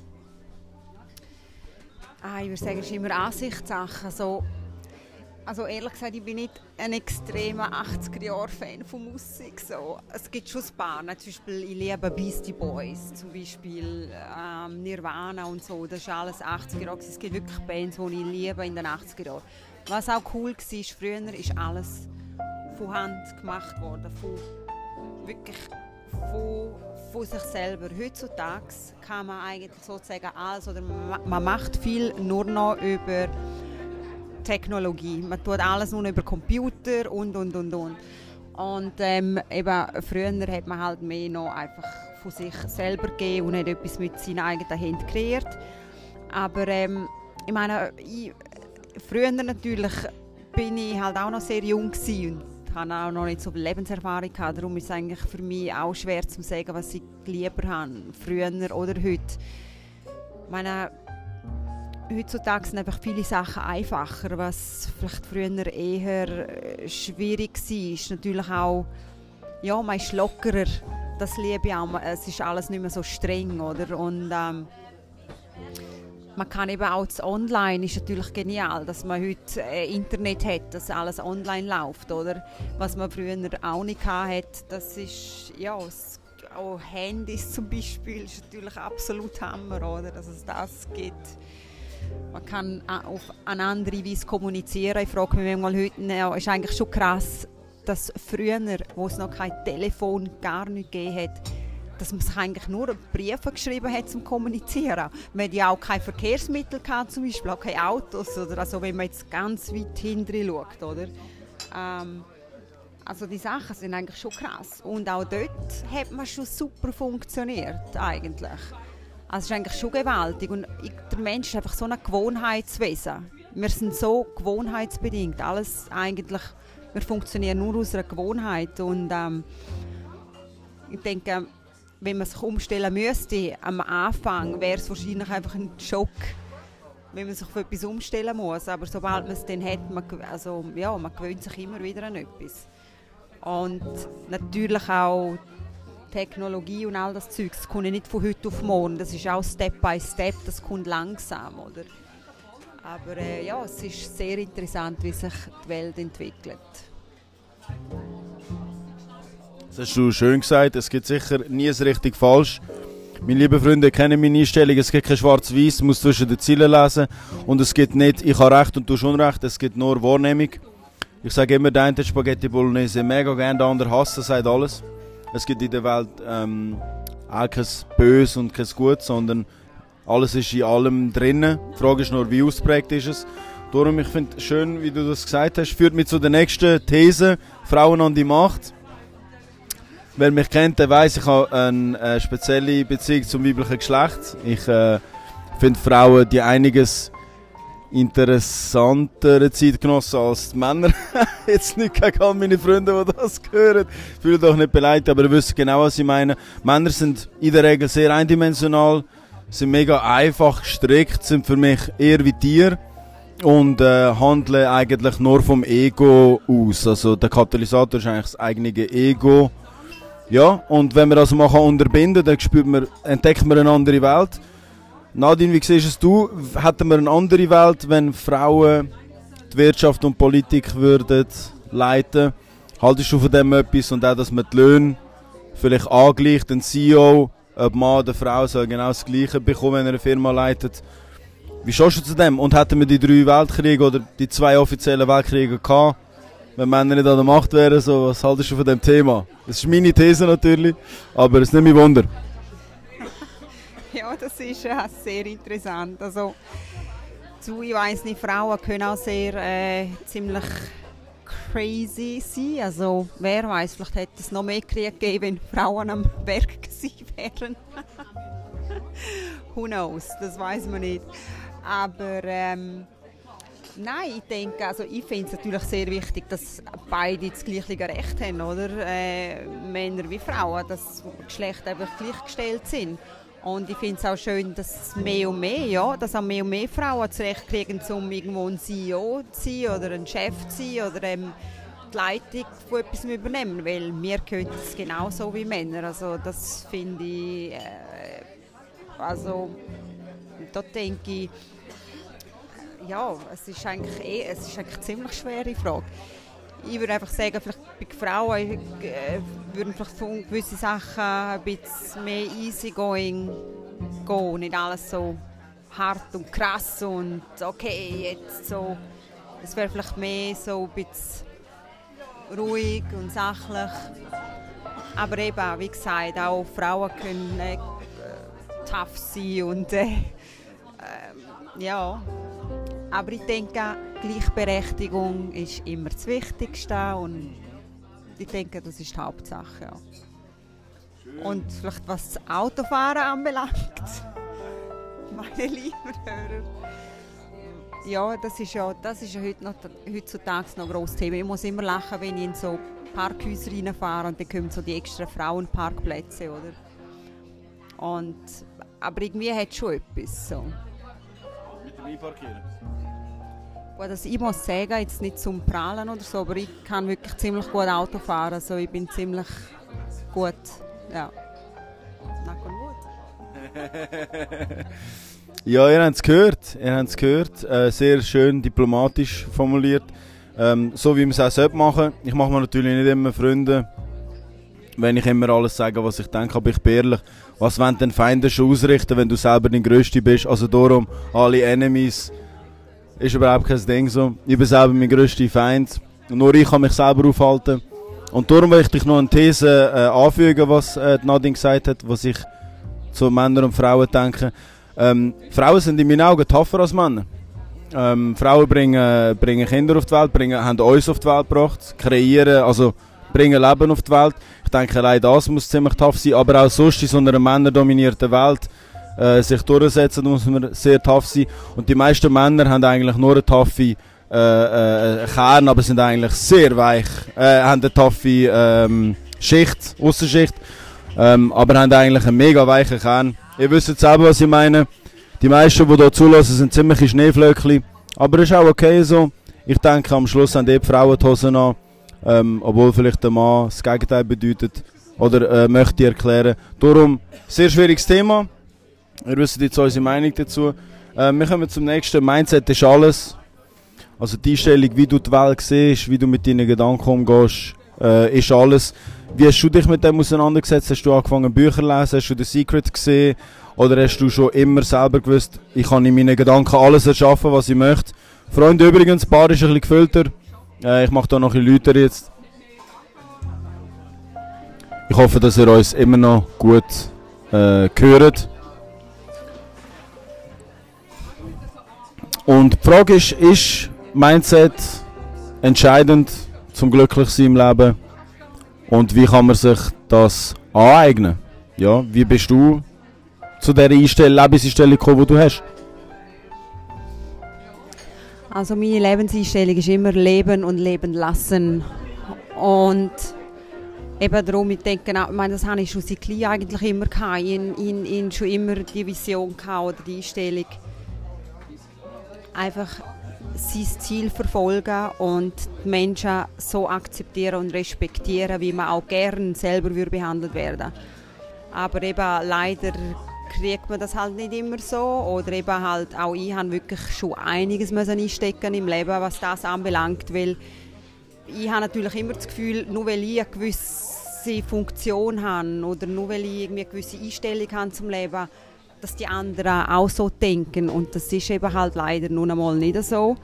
Ah, ich würde sagen, es ist immer Ansichtssache. Also, Also ehrlich gesagt, ich bin nicht ein extremer achtziger-Jahre-Fan von Musik. So. Es gibt schon ein paar, zum Beispiel, ich liebe Beastie Boys, zum Beispiel ähm, Nirvana und so, das ist alles achtziger Jahre. Es gibt wirklich Bands, die ich liebe in den achtziger Jahren. Was auch cool war, früher ist alles von Hand gemacht worden, von, wirklich von, von sich selber. Heutzutage kann man eigentlich sozusagen alles, oder man, man macht viel nur noch über Technologie. Man tut alles nur über Computer und und und und. Und ähm, eben, früher hat man halt mehr noch einfach von sich selber gegeben und hat etwas mit seinen eigenen Händen kreiert. Aber ähm, ich meine, ich, früher natürlich bin ich halt auch noch sehr jung gewesen und hatte auch noch nicht so viel Lebenserfahrung gehabt. Darum ist es eigentlich für mich auch schwer zu sagen, was ich lieber habe, früher oder heute. Ich meine, heutzutage sind einfach viele Sachen einfacher, was vielleicht früher eher schwierig war. Ist natürlich auch, ja, man ist lockerer, das liebe ich auch. Es ist alles nicht mehr so streng, oder? Und ähm, man kann eben auch das Online, ist natürlich genial, dass man heute äh, Internet hat, dass alles online läuft, oder? Was man früher auch nicht hatte, das ist, ja, es, auch Handys zum Beispiel, ist natürlich absolut Hammer, oder? Dass es das gibt. Man kann auf eine andere Weise kommunizieren. Ich frage mich manchmal heute, ja, ist eigentlich schon krass, dass früher, wo es noch kein Telefon gar nicht gegeben hat, dass man sich eigentlich nur Briefe geschrieben hat zum Kommunizieren. Man hat ja auch keine Verkehrsmittel gehabt, zum Beispiel auch keine Autos, oder also wenn man jetzt ganz weit hinten schaut, oder? Ähm, also die Sachen sind eigentlich schon krass. Und auch dort hat man schon super funktioniert, eigentlich. Also es ist eigentlich schon gewaltig. Und ich, der Mensch ist einfach so ein Gewohnheitswesen. Wir sind so gewohnheitsbedingt. Alles eigentlich, wir funktionieren nur aus einer Gewohnheit. Und ähm, ich denke, wenn man sich umstellen müsste, am Anfang wäre es wahrscheinlich einfach ein Schock, wenn man sich auf etwas umstellen muss. Aber sobald man es dann hat, man, also, ja, man gewöhnt sich immer wieder an etwas. Und natürlich auch Technologie und all das Zeug, das kommt nicht von heute auf morgen. Das ist auch Step by Step, das kommt langsam, oder? Aber äh, ja, es ist sehr interessant, wie sich die Welt entwickelt. Das hast du schön gesagt, es gibt sicher nie ein richtig falsch. Meine lieben Freunde kennen meine Einstellung, es gibt kein Schwarz-Weiß, man muss zwischen den Zielen lesen. Und es gibt nicht, ich habe Recht und du hast Unrecht, es gibt nur Wahrnehmung. Ich sage immer, der eine Spaghetti Bolognese mega gerne, der andere hasst, das sagt alles. Es gibt in der Welt ähm, auch kein Böse und kein Gut, sondern alles ist in allem drin. Die Frage ist nur, wie ausprägt ist es. Darum, ich finde es schön, wie du das gesagt hast, führt mich zu der nächsten These, Frauen an die Macht. Wer mich kennt, der weiss, ich habe eine äh, spezielle Beziehung zum weiblichen Geschlecht. Ich äh, finde Frauen, die einiges interessantere Zeit genossen als die Männer. Jetzt nicht gegen all meine Freunde, die das hören. Fühlt euch nicht beleidigt, aber ihr wisst genau, was ich meine. Männer sind in der Regel sehr eindimensional, sind mega einfach gestrickt, sind für mich eher wie Tiere und äh, handeln eigentlich nur vom Ego aus. Also der Katalysator ist eigentlich das eigene Ego. Ja, und wenn man das mal unterbinden kann, dann spürt man, entdeckt man eine andere Welt. Nadine, wie siehst es du? Hätten wir eine andere Welt, wenn Frauen die Wirtschaft und Politik würden leiten? Haltest du von dem etwas? Und auch, dass man die Löhne vielleicht angleicht, ein C E O, ob Mann oder Frau soll genau das Gleiche bekommen, wenn er eine Firma leitet. Wie stehst du zu dem? Und hätten wir die drei Weltkriege oder die zwei offiziellen Weltkriege gehabt, wenn Männer nicht an der Macht wären, so, was haltest du von dem Thema? Das ist meine These natürlich, aber es nimmt mich Wunder. Ja, das ist äh, sehr interessant. Also, zu, ich weiss nicht, Frauen können auch sehr äh, ziemlich crazy sein. Also, wer weiß, vielleicht hätte es noch mehr Krieg gegeben, wenn Frauen am Berg gewesen wären. Who knows, das weiß man nicht. Aber ähm, nein, ich denke, also ich finde es natürlich sehr wichtig, dass beide das gleiche Recht haben, oder? Äh, Männer wie Frauen, dass Geschlechter einfach gleichgestellt sind. Und ich finde es auch schön, dass mehr und mehr, ja, dass auch mehr und mehr Frauen das Recht kriegen, um irgendwo ein C E O zu sein oder ein Chef zu sein oder ähm, die Leitung von etwas zu übernehmen, weil wir können es genauso wie Männer. Also das finde ich, äh, also da denke ich, ja, es ist eigentlich, eh, es ist eigentlich eine ziemlich schwere Frage. Ich würde einfach sagen, vielleicht bei Frauen äh, würden vielleicht von gewisse Sachen ein bisschen mehr easygoing gehen, nicht alles so hart und krass und okay, jetzt so. Es wäre vielleicht mehr so ein bisschen ruhig und sachlich. Aber eben, wie gesagt, auch Frauen können äh, tough sein und äh, äh, ja. Aber ich denke, Gleichberechtigung ist immer das Wichtigste und ich denke, das ist die Hauptsache. Ja. Und vielleicht was das Autofahren anbelangt, meine lieben Hörer, ja, das ist ja, das ist ja heute noch, heutzutage noch ein grosses Thema. Ich muss immer lachen, wenn ich in so Parkhäuser reinfahre und dann kommen so die extra Frauenparkplätze, oder? Und, aber irgendwie hat es schon etwas so. Mit dem Einparkieren? Also ich muss sagen, jetzt nicht zum Prahlen oder so, aber ich kann wirklich ziemlich gut Auto fahren. Also ich bin ziemlich gut, ja. Knock on wood. Ja, ihr habt es gehört, ihr habt es gehört. Äh, sehr schön diplomatisch formuliert. Ähm, so wie man es auch sollte machen. Ich mache mir natürlich nicht immer Freunde, wenn ich immer alles sage, was ich denke, aber ich bin ehrlich. Was wollen denn Feinde schon ausrichten, wenn du selber dein Größte bist? Also darum, alle Enemies, ist überhaupt kein Ding so. Ich bin selber mein grösster Feind. Nur ich kann mich selber aufhalten. Und darum möchte ich noch eine These äh, anfügen, was äh, Nadine gesagt hat, was ich zu Männern und Frauen denke. Ähm, Frauen sind in meinen Augen tougher als Männer. Ähm, Frauen bringen, bringen Kinder auf die Welt, bringen, haben uns auf die Welt gebracht, kreieren, also bringen Leben auf die Welt. Ich denke, allein das muss ziemlich tough sein, aber auch sonst in so einer männerdominierten Welt äh, sich durchsetzen, muss man sehr tough sein. Und die meisten Männer haben eigentlich nur eine taffe äh, äh, Kern, aber sind eigentlich sehr weich, äh, haben eine taffe ähm, Schicht, Aussenschicht, ähm, aber haben eigentlich einen mega weichen Kern. Ihr wisst selber, was ich meine. Die meisten, die hier zulassen, sind ziemliche Schneeflöckchen, aber das ist auch okay so. Ich denke, am Schluss haben die Frauen die Hosen an, ähm, obwohl vielleicht der Mann das Gegenteil bedeutet oder äh, möchte erklären. Darum, sehr schwieriges Thema. Ihr wisst jetzt unsere Meinung dazu. Äh, wir kommen zum nächsten. Mindset ist alles. Also die Einstellung, wie du die Welt siehst, wie du mit deinen Gedanken umgehst, äh, ist alles. Wie hast du dich mit dem auseinandergesetzt? Hast du angefangen Bücher zu lesen? Hast du The Secret gesehen? Oder hast du schon immer selber gewusst, ich kann in meinen Gedanken alles erschaffen, was ich möchte? Freunde, übrigens, das Bar ist ein bisschen gefüllter. Äh, ich mache da noch ein bisschen lauter jetzt. Ich hoffe, dass ihr uns immer noch gut äh, hört. Und die Frage ist, ist Mindset entscheidend zum Glücklichsein im Leben? Und wie kann man sich das aneignen? Ja, wie bist du zu dieser Einstellung, Lebenseinstellung gekommen, die du hast? Also meine Lebenseinstellung ist immer Leben und Leben lassen. Und eben darum, ich denke, ich meine, das habe ich schon seit klein eigentlich immer gehabt. Ich habe schon immer die Vision gehabt oder die Einstellung. Einfach sein Ziel verfolgen und die Menschen so akzeptieren und respektieren, wie man auch gerne selber behandelt werden. Aber eben leider kriegt man das halt nicht immer so. Oder eben halt auch ich habe wirklich schon einiges müssen einstecken im Leben, was das anbelangt. Weil ich habe natürlich immer das Gefühl, nur weil ich eine gewisse Funktion habe oder nur weil ich irgendwie eine gewisse Einstellung habe zum Leben, dass die anderen auch so denken. Und das ist eben halt leider nun einmal nicht so.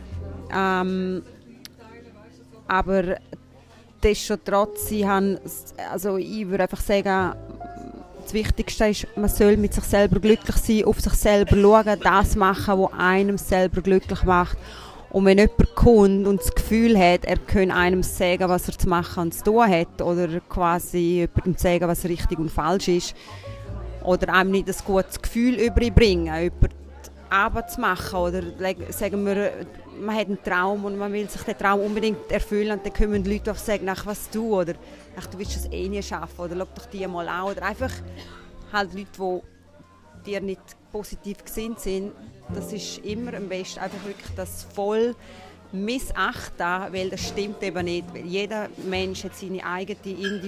Ähm, aber destotrotz, ich, habe, also ich würde einfach sagen, das Wichtigste ist, man soll mit sich selber glücklich sein, auf sich selber schauen, das machen, was einem selber glücklich macht. Und wenn jemand kommt und das Gefühl hat, er könne einem sagen, was er zu machen und zu tun hat, oder quasi jemandem sagen, was richtig und falsch ist, oder einem nicht ein gutes Gefühl überbringen, jemanden runterzumachen, oder sagen wir, man hat einen Traum und man will sich den Traum unbedingt erfüllen und dann kommen die Leute auch sagen, ach, was du, oder ach, du willst das eh nie schaffen, oder schau doch die mal an, oder einfach halt Leute, die dir nicht positiv gesinnt sind, das ist immer am besten, einfach wirklich das voll missachten, weil das stimmt eben nicht, weil jeder Mensch hat seine eigene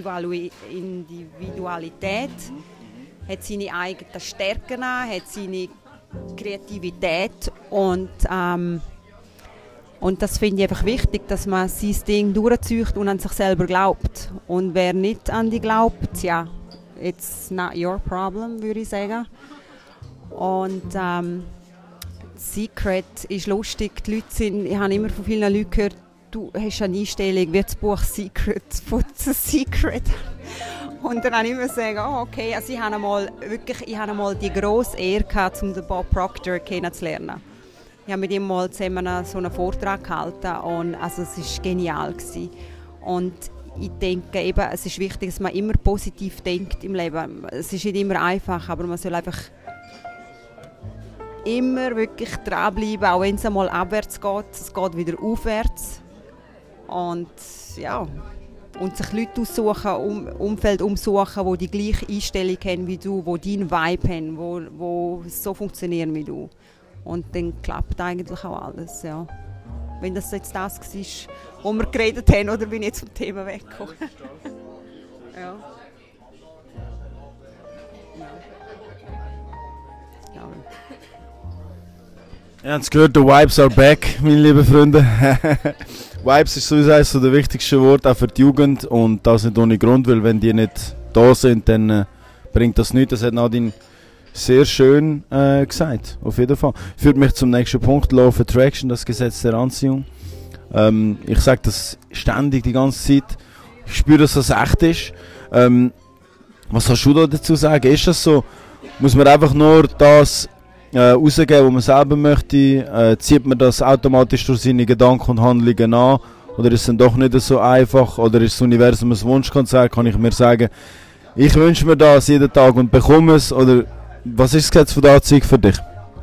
Individualität, hat seine eigenen Stärken, hat seine Kreativität und, ähm, und das finde ich einfach wichtig, dass man sein Ding durchzieht und an sich selber glaubt. Und wer nicht an die glaubt, ja, it's not your problem, würde ich sagen. Und ähm, Secret ist lustig, die Leute sind, ich habe immer von vielen Leuten gehört, du hast eine Einstellung wie das Buch Secret, von Secret. Und dann habe ich immer gesagt, oh, okay, also ich habe einmal, wirklich, ich habe einmal die grosse Ehre gehabt, um den Bob Proctor kennenzulernen. Ich habe mit ihm mal zusammen so einen Vortrag gehalten und also es war genial gewesen. Und ich denke eben, es ist wichtig, dass man immer positiv denkt im Leben. Es ist nicht immer einfach, aber man soll einfach immer wirklich dranbleiben, auch wenn es einmal abwärts geht, es geht wieder aufwärts. Und ja, und sich Leute aussuchen, um, Umfeld umsuchen, die die gleiche Einstellung haben wie du, die deinen Vibe haben, wo, wo so funktionieren wie du. Und dann klappt eigentlich auch alles, ja. Wenn das jetzt das war, wo wir geredet haben, oder bin ich jetzt vom Thema weggekommen? Ja. Ja. Ihr habt es gehört, the Vibes are back, meine lieben Freunde. Vibes ist sowieso eines der wichtigsten Worte auch für die Jugend und das nicht ohne Grund, weil wenn die nicht da sind, dann äh, bringt das nichts. Das hat Nadine sehr schön äh, gesagt, auf jeden Fall. Führt mich zum nächsten Punkt, Law of Attraction, das Gesetz der Anziehung. Ähm, ich sage das ständig, die ganze Zeit. ich spüre, dass das echt ist. Ähm, was kannst du da dazu sagen? Ist das so? Muss man einfach nur das äh, rausgeben, was man selber möchte? Äh, zieht man das automatisch durch seine Gedanken und Handlungen an? Oder ist es dann doch nicht so einfach? Oder ist das Universum ein Wunschkonzert? Kann ich mir sagen, ich wünsche mir das jeden Tag und bekomme es? Oder was ist das Gesetz von der Anziehung für dich?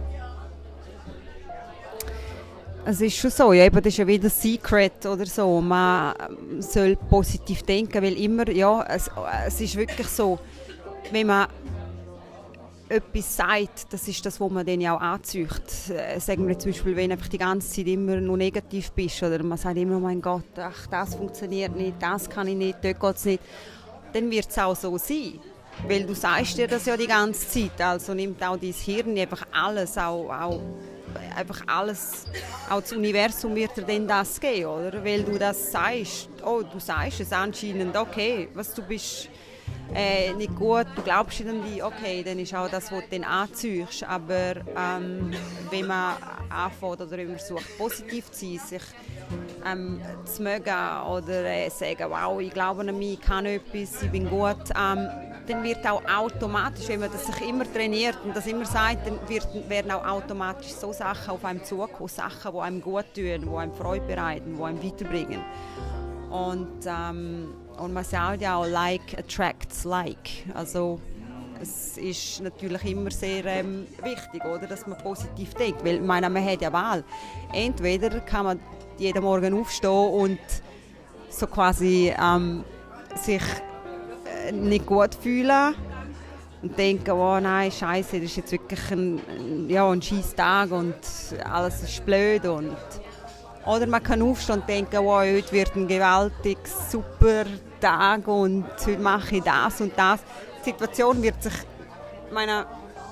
Es ist schon so, ja, eben, das ist ja wieder Secret oder so. Man soll positiv denken, weil immer, ja, es, es ist wirklich so, wenn man etwas sagt, das ist das, was man dann ja auch anzieht. Äh, sagen wir zum Beispiel, wenn du einfach die ganze Zeit immer nur negativ bist oder man sagt immer, oh mein Gott, ach, das funktioniert nicht, das kann ich nicht, dort geht es nicht, dann wird es auch so sein. Weil du sagst dir das ja die ganze Zeit, also nimmt auch dein Hirn einfach alles, auch, auch einfach alles, auch das Universum wird dir dann das geben, oder? Weil du das sagst, oh, du sagst es anscheinend, okay, was du bist äh, nicht gut, du glaubst irgendwie, okay, dann ist auch das, was du dann anziehst, aber ähm, wenn man anfängt oder wenn man versucht, positiv zu sein, sich ähm, zu mögen oder äh, sagen, wow, ich glaube an mich, ich kann etwas, ich bin gut, ähm, dann wird auch automatisch, wenn man das sich immer trainiert und das immer sagt, dann wird, werden auch automatisch so Sachen auf einem zukommen, Sachen, die einem gut tun, die einem Freude bereiten, die einem weiterbringen. Und, ähm, und man sagt ja auch, like attracts like. Also es ist natürlich immer sehr ähm, wichtig, oder, dass man positiv denkt, weil ich meine, man hat ja Wahl. Entweder kann man jeden Morgen aufstehen und so quasi ähm, sich nicht gut fühlen und denken, oh nein, Scheiße, das ist jetzt wirklich ein, ja, ein scheiß Tag und alles ist blöd. Und, oder man kann aufstehen und denken, oh, heute wird ein gewaltig super Tag und heute mache ich das und das. Die Situation wird sich, meine,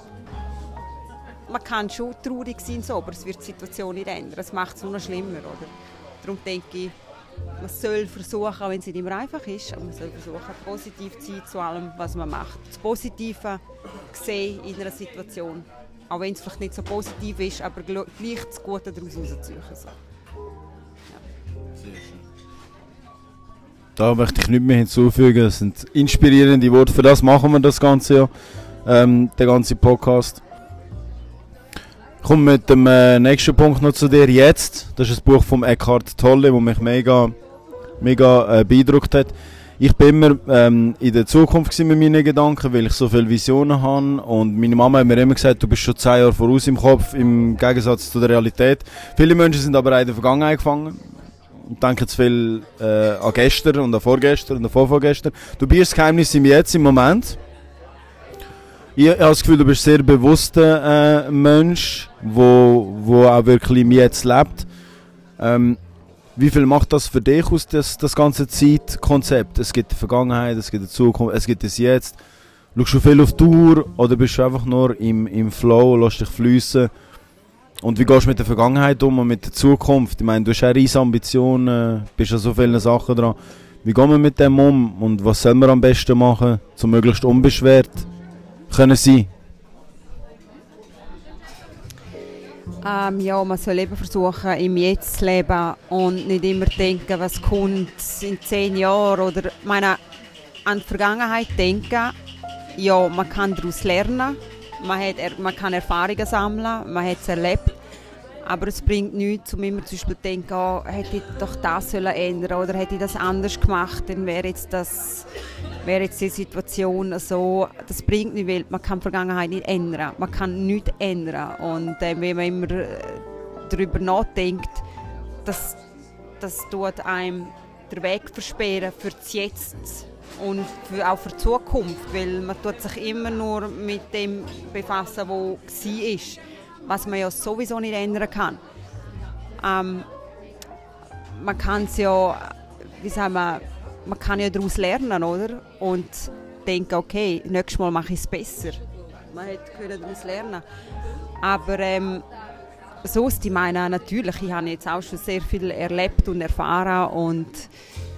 man kann schon traurig sein, so, aber es wird die Situation nicht ändern. Es macht es nur noch schlimmer. Oder? Darum denke ich, man soll versuchen, auch wenn es nicht immer einfach ist, aber man soll versuchen, positiv zu sein zu allem, was man macht. Das Positive sehen in einer Situation. Auch wenn es vielleicht nicht so positiv ist, aber gleich das Gute daraus rausziehen. So. Ja. Da möchte ich nichts mehr hinzufügen. Das sind inspirierende Worte. Für das machen wir das Ganze ja. Ähm, den ganzen Podcast. Ich komme mit dem äh, nächsten Punkt noch zu dir jetzt. Das ist ein Buch von Eckhart Tolle, das mich mega, mega äh, beeindruckt hat. Ich bin immer ähm, in der Zukunft mit meinen Gedanken, weil ich so viele Visionen habe. Und meine Mama hat mir immer gesagt, du bist schon zehn Jahre voraus im Kopf, im Gegensatz zu der Realität. Viele Menschen sind aber auch in der Vergangenheit gefangen und denken zu viel äh, an gestern und an vorgestern und an vorvorgestern. Du bist das Geheimnis im Jetzt, im Moment. Ich habe das Gefühl, du bist ein sehr bewusster äh, Mensch, wo, wo auch wirklich im Jetzt lebt. Ähm, wie viel macht das für dich aus, das, das ganze Zeitkonzept? Es gibt die Vergangenheit, es gibt die Zukunft, es gibt das Jetzt. Schaust du viel auf die Uhr oder bist du einfach nur im, im Flow, lässt dich fließen? Und wie gehst du mit der Vergangenheit um und mit der Zukunft? Ich meine, du hast auch riesige Ambitionen, bist an so vielen Sachen dran. Wie gehen wir mit dem um und was sollen wir am besten machen, um möglichst unbeschwert können sein? Ähm, ja, man soll eben versuchen, im Jetzt zu leben und nicht immer denken, was kommt in zehn Jahren oder meine, an die Vergangenheit denken. Ja, man kann daraus lernen, man, hat, man kann Erfahrungen sammeln, man hat es erlebt, aber es bringt nichts, um immer zum Beispiel zu denken, oh, hätte ich doch das sollen ändern oder hätte ich das anders gemacht, dann wäre jetzt, das, wäre jetzt die Situation so. Das bringt nichts, weil man kann die Vergangenheit nicht ändern, man kann nichts ändern. Und äh, wenn man immer äh, darüber nachdenkt, das, das tut einem den Weg versperren für das Jetzt und für, auch für die Zukunft, weil man tut sich immer nur mit dem befassen, was war, was man ja sowieso nicht ändern kann. Ähm, man kann es ja, wie sagen wir, man kann ja daraus lernen, oder? Und denken, okay, nächstes Mal mache ich es besser. Man hätte daraus lernen. Aber ähm, sonst, ich meine, natürlich, ich habe jetzt auch schon sehr viel erlebt und erfahren und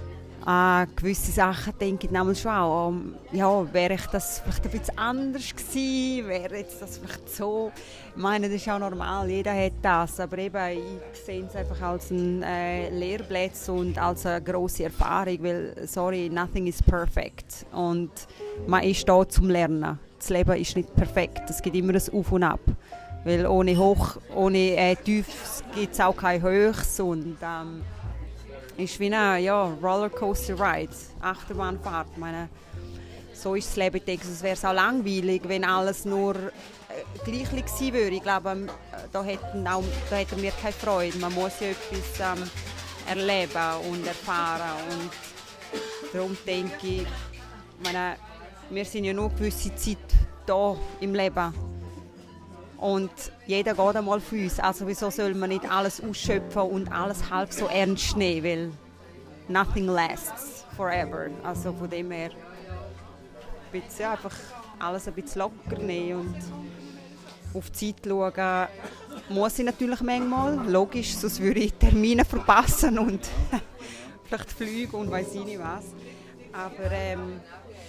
An gewisse Sachen denke ich damals schon auch, um, ja, wäre ich das vielleicht ein bisschen anders gewesen, wäre jetzt das vielleicht so. Ich meine, das ist auch normal, jeder hat das, aber eben, ich sehe es einfach als einen äh, Lehrplatz und als eine grosse Erfahrung, weil, sorry, nothing is perfect und man ist da zum Lernen. Das Leben ist nicht perfekt, es gibt immer ein Auf und Ab, weil ohne Hoch, ohne äh, Tiefs gibt es auch kein Höchst und ähm, ist wie eine ja, Rollercoaster-Ride, Achterbahnfahrt. Ich meine, so ist das Leben. Ich denke, es wäre auch langweilig, wenn alles nur äh, gleich gewesen wäre. Ich glaube, ähm, da, hätten auch, da hätten wir keine Freude. Man muss ja etwas ähm, erleben und erfahren. Und darum denke ich, ich meine, wir sind ja nur eine gewisse Zeit hier im Leben. Und jeder geht einmal für uns. Also wieso soll man nicht alles ausschöpfen und alles halb so ernst nehmen? Weil nothing lasts forever. Also von dem her ein bisschen einfach alles ein bisschen locker nehmen und auf die Zeit schauen. Muss ich natürlich manchmal, logisch, sonst würde ich Termine verpassen und vielleicht Flüge und weiss ich nicht was. Aber ähm,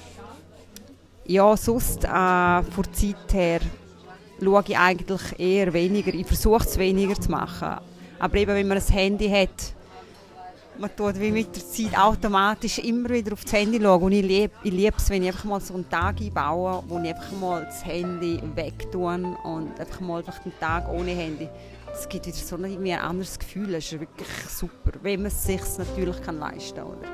ja, sonst äh, von der Zeit her schaue ich eigentlich eher weniger. Ich versuche es weniger zu machen. Aber eben, wenn man ein Handy hat, man tut wie mit der Zeit automatisch immer wieder auf das Handy schauen. Und ich liebe ich liebe es, wenn ich einfach mal so einen Tag einbaue, wo ich einfach mal das Handy wegtue und einfach mal einfach einen Tag ohne Handy. Es gibt wieder so ein, irgendwie ein anderes Gefühl. Das ist wirklich super, wenn man es sich natürlich kann leisten kann. Oder?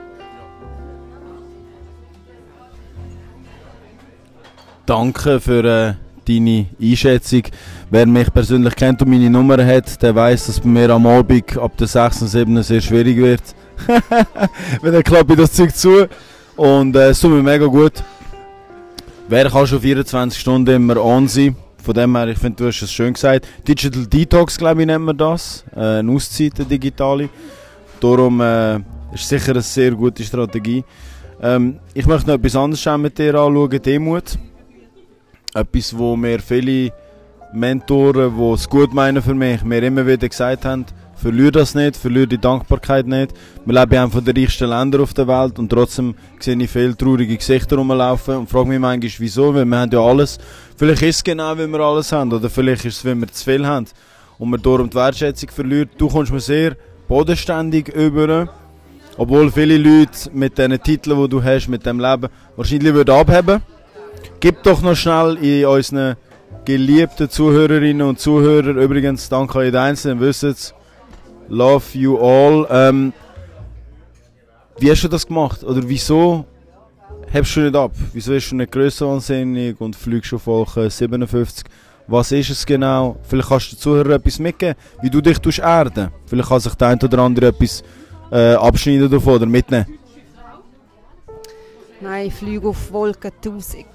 Danke für äh, deine Einschätzung. Wer mich persönlich kennt und meine Nummer hat, der weiss, dass bei mir am Abend ab der sechs und sieben sehr schwierig wird. Wenn dann klappe ich das Zeug zu. Und äh, es tut mir mega gut. Wer kann schon vierundzwanzig Stunden immer on sein? Von dem her, ich finde, du hast es schön gesagt. Digital Detox, glaube ich, nennt man das. Äh, eine Auszeit, eine digitale. Darum äh, ist sicher eine sehr gute Strategie. Ähm, ich möchte noch etwas anderes mit dir anschauen, Demut. Etwas, wo mir viele Mentoren, die es gut meinen für mich, mir immer wieder gesagt haben, verliere das nicht, verliere die Dankbarkeit nicht. Wir leben in einem der reichsten Länder auf der Welt und trotzdem sehe ich viele traurige Gesichter rumlaufen und frage mich manchmal, wieso, weil wir haben ja alles. Vielleicht ist es genau, weil wir alles haben oder vielleicht ist es, weil wir zu viel haben und man darum die Wertschätzung verliert. Du kommst mir sehr bodenständig über, obwohl viele Leute mit diesen Titeln, die du hast, mit dem Leben, wahrscheinlich würden abheben. Gib doch noch schnell in unseren geliebten Zuhörerinnen und Zuhörern, übrigens danke an jeden Einzelnen, wisst es, love you all. Ähm, wie hast du das gemacht? Oder wieso hebst du nicht ab? Wieso bist du nicht grössenwahnsinnig und fliegst auf Wolke siebenundfünfzig? Was ist es genau? Vielleicht kannst du den Zuhörern etwas mitgeben, wie du dich erden. Vielleicht kann sich der eine oder andere etwas äh, abschneiden davon oder mitnehmen. Nein, ich fliege auf Wolke tausend.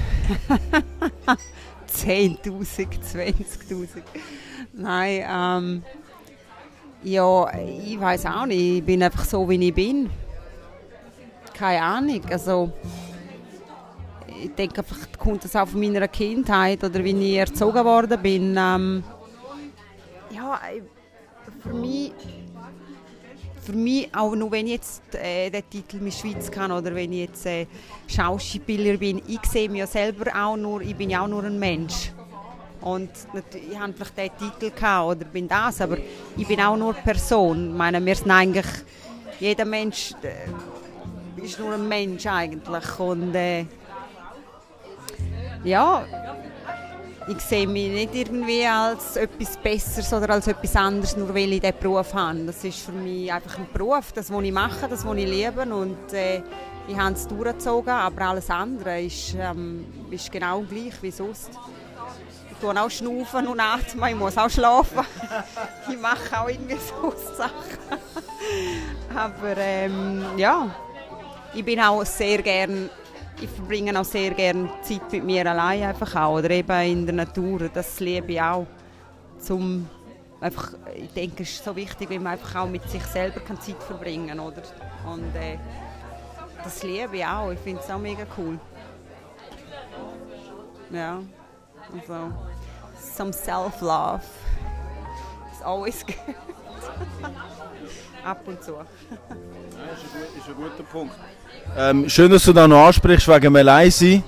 zehntausend, zwanzigtausend. Nein, ähm, ja, ich weiß auch nicht. Ich bin einfach so, wie ich bin. Keine Ahnung. Also, ich denke, vielleicht kommt das auch von meiner Kindheit oder wie ich erzogen worden bin. Ähm, ja, für mich... Für mich, auch nur wenn ich jetzt äh, den Titel Miss Schweiz kann oder wenn ich jetzt äh, Schauspieler bin, ich sehe mich ja selber auch nur, ich bin ja auch nur ein Mensch. Und ich habe vielleicht den Titel gehabt oder bin das, aber ich bin auch nur Person. Ich meine, wir sind eigentlich, jeder Mensch äh, ist nur ein Mensch eigentlich. Und äh, ja, ich sehe mich nicht irgendwie als etwas Besseres oder als etwas anderes, nur weil ich diesen Beruf habe. Das ist für mich einfach ein Beruf, das, was ich mache, das, was ich liebe. Und äh, ich habe es durchgezogen, aber alles andere ist, ähm, ist genau gleich wie sonst. Ich tue auch schnaufen und atmen, ich muss auch schlafen. Ich mache auch irgendwie so Sachen. Aber ähm, ja, ich bin auch sehr gern. Ich verbringe auch sehr gerne Zeit mit mir allein einfach auch, oder eben in der Natur. Das liebe ich auch. Zum einfach, ich denke, es ist so wichtig, wenn man einfach auch mit sich selber kann Zeit verbringen kann. Oder? Und äh, das liebe ich auch. Ich finde es auch mega cool. Ja, also some self-love is always good. Ab und zu. Ja, ist, ein gut, ist ein guter Punkt. Ähm, schön, dass du da noch ansprichst wegen dem Alleinsein.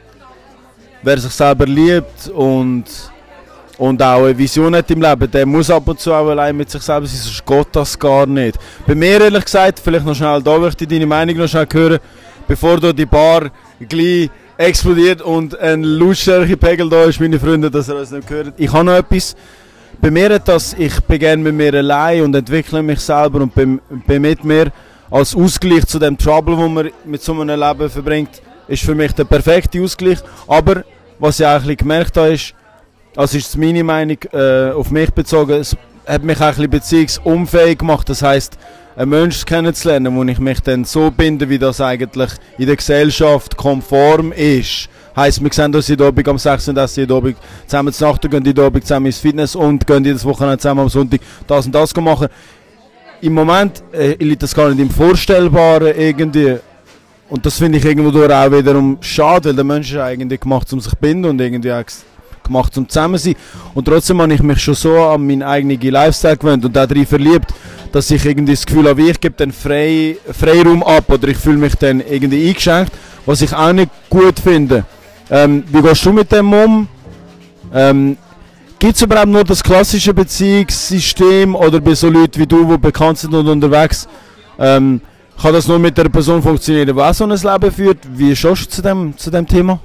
Wer sich selber liebt und, und auch eine Vision hat im Leben, der muss ab und zu auch allein mit sich selber sein, sonst geht das gar nicht. Bei mir ehrlich gesagt, vielleicht noch schnell, da möchte ich deine Meinung noch schnell hören, bevor du die Bar gleich explodiert und ein Lautstärkepegel da ist, meine Freunde, dass ihr uns nicht hört. Ich habe noch etwas. Bei mir hat das, ich beginne mit mir allein und entwickle mich selber und bin, bin mit mir als Ausgleich zu dem Trouble, den man mit so einem Leben verbringt, ist für mich der perfekte Ausgleich. Aber was ich eigentlich gemerkt habe, ist, also ist meine Meinung äh, auf mich bezogen, es hat mich auch ein bisschen beziehungsunfähig gemacht. Das heisst, einen Menschen kennenzulernen, wo ich mich dann so binde, wie das eigentlich in der Gesellschaft konform ist. Heisst, wir sehen uns jeden Abend am sechs und essen jeden Abend zusammen zu Nacht, gehen jeden Abend zusammen ins Fitness und gehen jedes Wochenende zusammen am Sonntag das und das machen. Im Moment äh, liegt das gar nicht im Vorstellbaren irgendwie. Und das finde ich irgendwo auch wiederum schade, weil der Mensch ist eigentlich gemacht, um sich zu binden und irgendwie auch gemacht, um zusammen zu sein. Und trotzdem habe ich mich schon so an meinen eigenen Lifestyle gewöhnt und auch darin verliebt, dass ich irgendwie das Gefühl habe, ich gebe dann frei, Freiraum ab oder ich fühle mich dann irgendwie eingeschränkt, was ich auch nicht gut finde. Ähm, wie gehst du mit dem um? Ähm, Gibt es überhaupt nur das klassische Beziehungssystem oder bei so Leuten wie du, die bekannt sind und unterwegs, ähm, kann das nur mit einer Person funktionieren, die auch so ein Leben führt? Wie stehst du zu dem, zu dem Thema?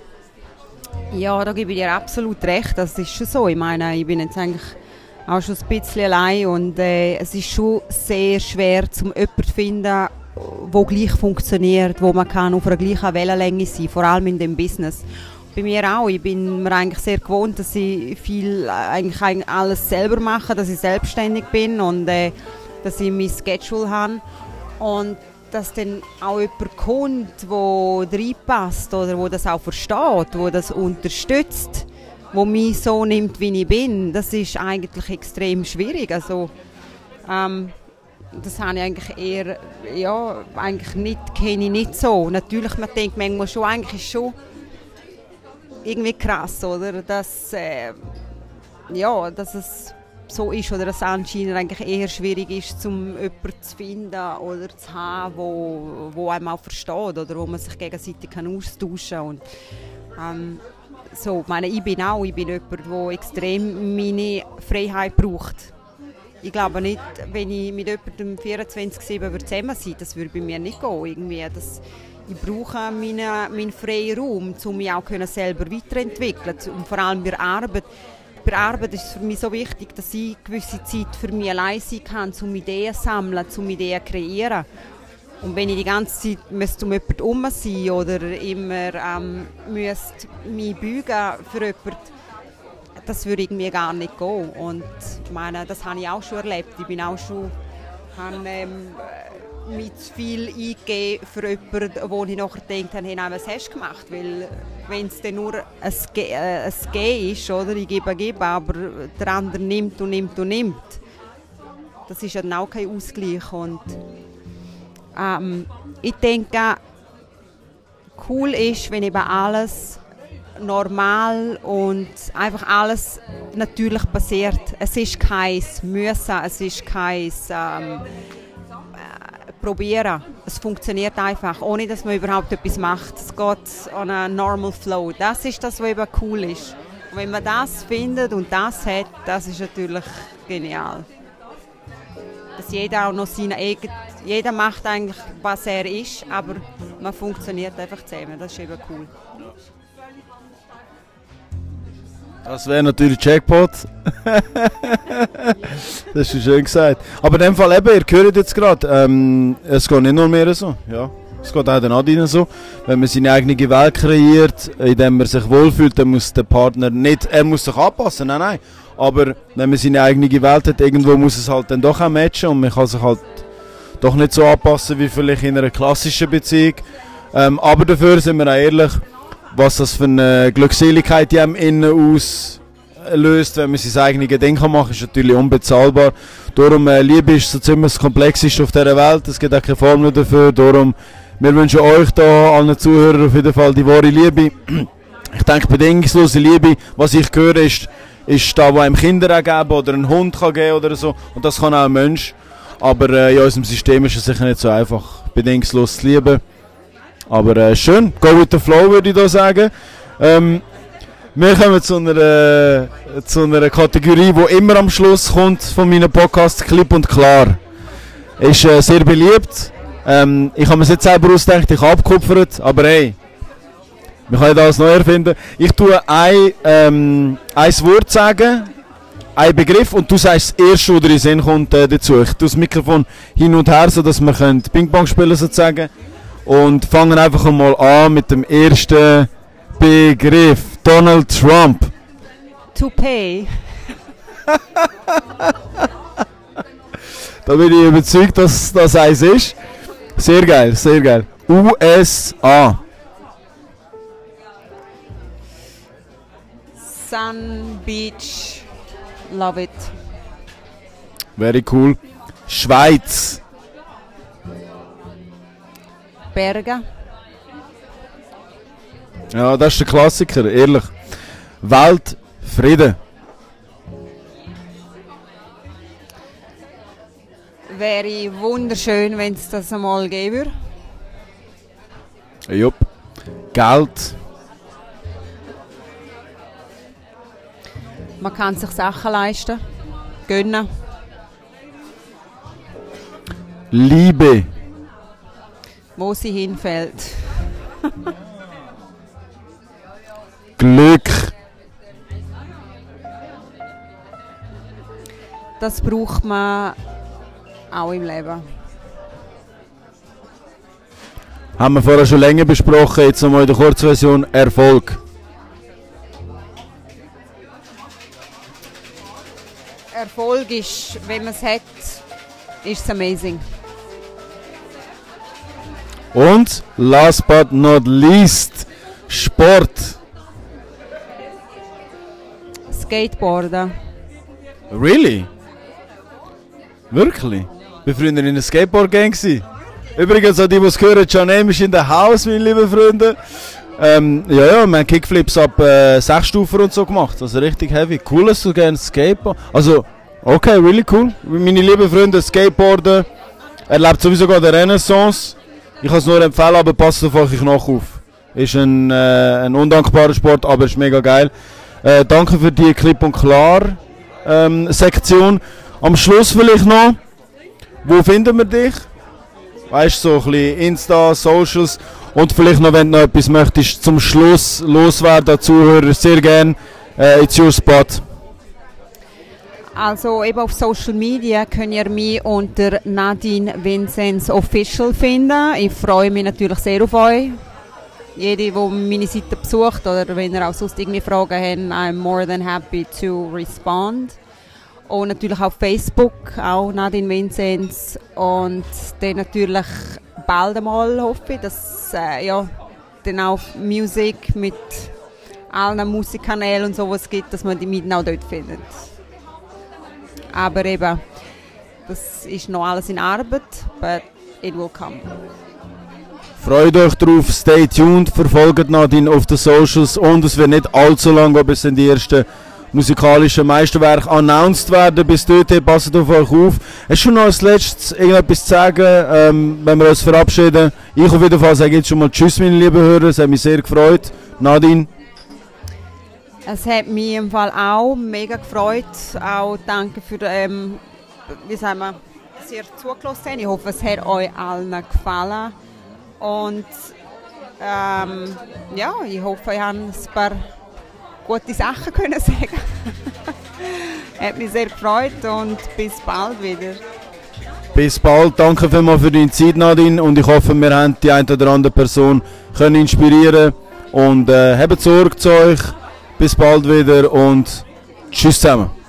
Ja, da gebe ich dir absolut recht. Das ist schon so. Ich meine, ich bin jetzt eigentlich auch schon ein bisschen allein und äh, es ist schon sehr schwer, um jemanden zu finden, der gleich funktioniert, wo man kann auf einer gleichen Wellenlänge sein kann, vor allem in dem Business. Bei mir auch. Ich bin mir eigentlich sehr gewohnt, dass ich viel eigentlich alles selber mache, dass ich selbstständig bin und äh, dass ich mein Schedule habe. Und dass dann auch jemand kommt, der reinpasst oder der das auch versteht, der das unterstützt, der mich so nimmt, wie ich bin, das ist eigentlich extrem schwierig. Also, ähm, das habe ich eigentlich eher, ja, eigentlich nicht, kenne ich nicht so. Natürlich, man denkt manchmal schon, eigentlich ist schon irgendwie krass, oder? Dass, äh, ja, dass es so ist oder dass es anscheinend eigentlich eher schwierig ist, um jemanden zu finden oder zu haben, wo, wo einem auch versteht oder wo man sich gegenseitig kann austauschen kann. Und, ähm, so, meine, ich bin auch ich bin jemand, der extrem meine Freiheit braucht. Ich glaube nicht, wenn ich mit jemandem vierundzwanzig sieben zusammen sein würde, das würde bei mir nicht gehen. Irgendwie, das, ich brauche meinen, meinen freien Raum, um mich auch selber weiterentwickeln zu können. Und vor allem bei der Arbeit. Bei der Arbeit ist es für mich so wichtig, dass ich eine gewisse Zeit für mich allein sein kann, um Ideen zu sammeln, um Ideen zu kreieren. Und wenn ich die ganze Zeit müsste um jemanden herum sein oder immer ähm, müsste mich beugen für jemanden, das würde irgendwie gar nicht gehen. Und ich meine, das habe ich auch schon erlebt. Ich bin auch schon habe, ähm, mit zu viel eingegeben für jemanden, wo ich nachher gedacht habe, hey, nein, was hast du gemacht? Weil wenn es dann nur ein Ge- äh, ein Gehen ist, oder? Ich gebe, gebe, aber der andere nimmt und nimmt und nimmt. Das ist ja dann auch kein Ausgleich. Und, ähm, ich denke, cool ist, wenn eben alles normal und einfach alles natürlich passiert. Es ist kein Müssen, es ist kein ähm, probieren. Es funktioniert einfach, ohne dass man überhaupt etwas macht. Es geht on a normal flow. Das ist das, was eben cool ist. Und wenn man das findet und das hat, das ist natürlich genial. Dass jeder auch noch seine eigene, jeder macht eigentlich, was er ist, aber man funktioniert einfach zusammen. Das ist eben cool. Das wäre natürlich Jackpot. Das ist schön gesagt. Aber in dem Fall eben, ihr hört jetzt gerade, ähm, es geht nicht nur mehr so. Ja. Es geht auch den anderen so. Wenn man seine eigene Welt kreiert, in der man sich wohlfühlt, dann muss der Partner nicht, er muss sich anpassen, nein, nein. Aber wenn man seine eigene Welt hat, irgendwo muss es halt dann doch auch matchen und man kann sich halt doch nicht so anpassen wie vielleicht in einer klassischen Beziehung. Ähm, aber dafür sind wir auch ehrlich, was das für eine Glückseligkeit die einem innen auslöst, wenn man sein eigenes Ding machen kann, ist natürlich unbezahlbar. Darum, äh, Liebe ist so ziemlich das Komplexeste auf dieser Welt, es gibt auch keine Formel dafür. Darum, wir wünschen euch da, allen Zuhörern, auf jeden Fall die wahre Liebe. Ich denke, bedingungslose Liebe, was ich höre, ist, ist da, wo einem Kinder auch geben oder einen Hund kann geben oder so. Und das kann auch ein Mensch. Aber äh, in unserem System ist es sicher nicht so einfach, bedingungslos zu lieben. Aber äh, schön, go with the flow, würde ich da sagen. Ähm, wir kommen zu einer, äh, zu einer Kategorie, die immer am Schluss kommt von meinem Podcast, Klipp und Klar. Ist äh, sehr beliebt. Ähm, ich habe mir es jetzt selber ausgedacht, ich habe abgekupfert, aber hey, wir können alles neu erfinden. Ich tue ein, ähm, ein Wort sagen, ein Begriff, und du sagst das erste, was dir in den Sinn kommt, äh, dazu. Ich tue das Mikrofon hin und her, sodass wir Ping-Pong spielen sozusagen. Und fangen einfach mal an mit dem ersten Begriff. Donald Trump. To pay. Da bin ich überzeugt, dass das eins ist. Sehr geil, sehr geil. U S A. Sun Beach. Love it. Very cool. Schweiz. Berge. Ja, das ist der Klassiker, ehrlich. Weltfrieden. Wäre wunderschön, wenn es das einmal geben würde. Jupp. Geld. Man kann sich Sachen leisten. Gönnen. Liebe. Wo sie hinfällt. Glück. Das braucht man auch im Leben. Haben wir vorher schon länger besprochen, jetzt nochmal in der Kurzversion Erfolg. Erfolg ist, wenn man es hat, ist es amazing. Und last but not least, Sport. Skateboarden. Really? Wirklich? Ich war früher in einer Skateboard-Gang. Übrigens, an die, die es hören, John M. ist in der Haus, meine lieben Freunde. Ähm, ja, ja, wir haben Kickflips ab äh, sechs Stufen und so gemacht. Also richtig heavy. Cool, dass du gerne Skateboard. Also, okay, really cool. Meine lieben Freunde, Skateboarden erlebt sowieso gerade eine Renaissance. Ich kann es nur empfehlen, aber passt auf euch nach auf. Ist ein, äh, ein undankbarer Sport, aber ist mega geil. Äh, danke für die Klipp und Klar ähm, Sektion. Am Schluss vielleicht noch, wo finden wir dich? Weißt du, so ein bisschen Insta, Socials und vielleicht noch, wenn du noch etwas möchtest, zum Schluss loswerden, Zuhörer, sehr gerne. Äh, it's your spot. Also eben auf Social Media könnt ihr mich unter Nadine Vinzenz Official finden. Ich freue mich natürlich sehr auf euch. Jede, der meine Seite besucht oder wenn ihr auch sonst irgendwie Fragen habt, I'm more than happy to respond. Und natürlich auf Facebook, auch Nadine Vinzenz. Und dann natürlich bald einmal hoffe ich, dass äh, ja, dann auch Musik mit allen Musikkanälen und sowas gibt, dass man die Mieten auch dort findet. Aber eben, das ist noch alles in Arbeit, but it will come. Freut euch drauf, stay tuned, verfolgt Nadine auf den Socials und es wird nicht allzu lange, bis die ersten musikalischen Meisterwerke announced werden. Bis dahin, passt auf euch auf. Hast du noch als letztes irgendetwas zu sagen, ähm, wenn wir uns verabschieden? Ich auf jeden Fall sage jetzt schon mal Tschüss, meine lieben Hörer, es hat mich sehr gefreut. Nadine? Es hat mich im Fall auch mega gefreut. Auch danke für, ähm, wie sagen wir, dass ihr zugelassen habt. Ich hoffe, es hat euch allen gefallen. Und ähm, ja, ich hoffe, ich habe ein paar gute Sachen können sagen. Hat mich sehr gefreut und bis bald wieder. Bis bald, danke vielmals für deine Zeit, Nadine, und ich hoffe, wir haben die eine oder andere Person können inspirieren und äh, habt Sorge zu euch. Bis bald wieder und tschüss zusammen.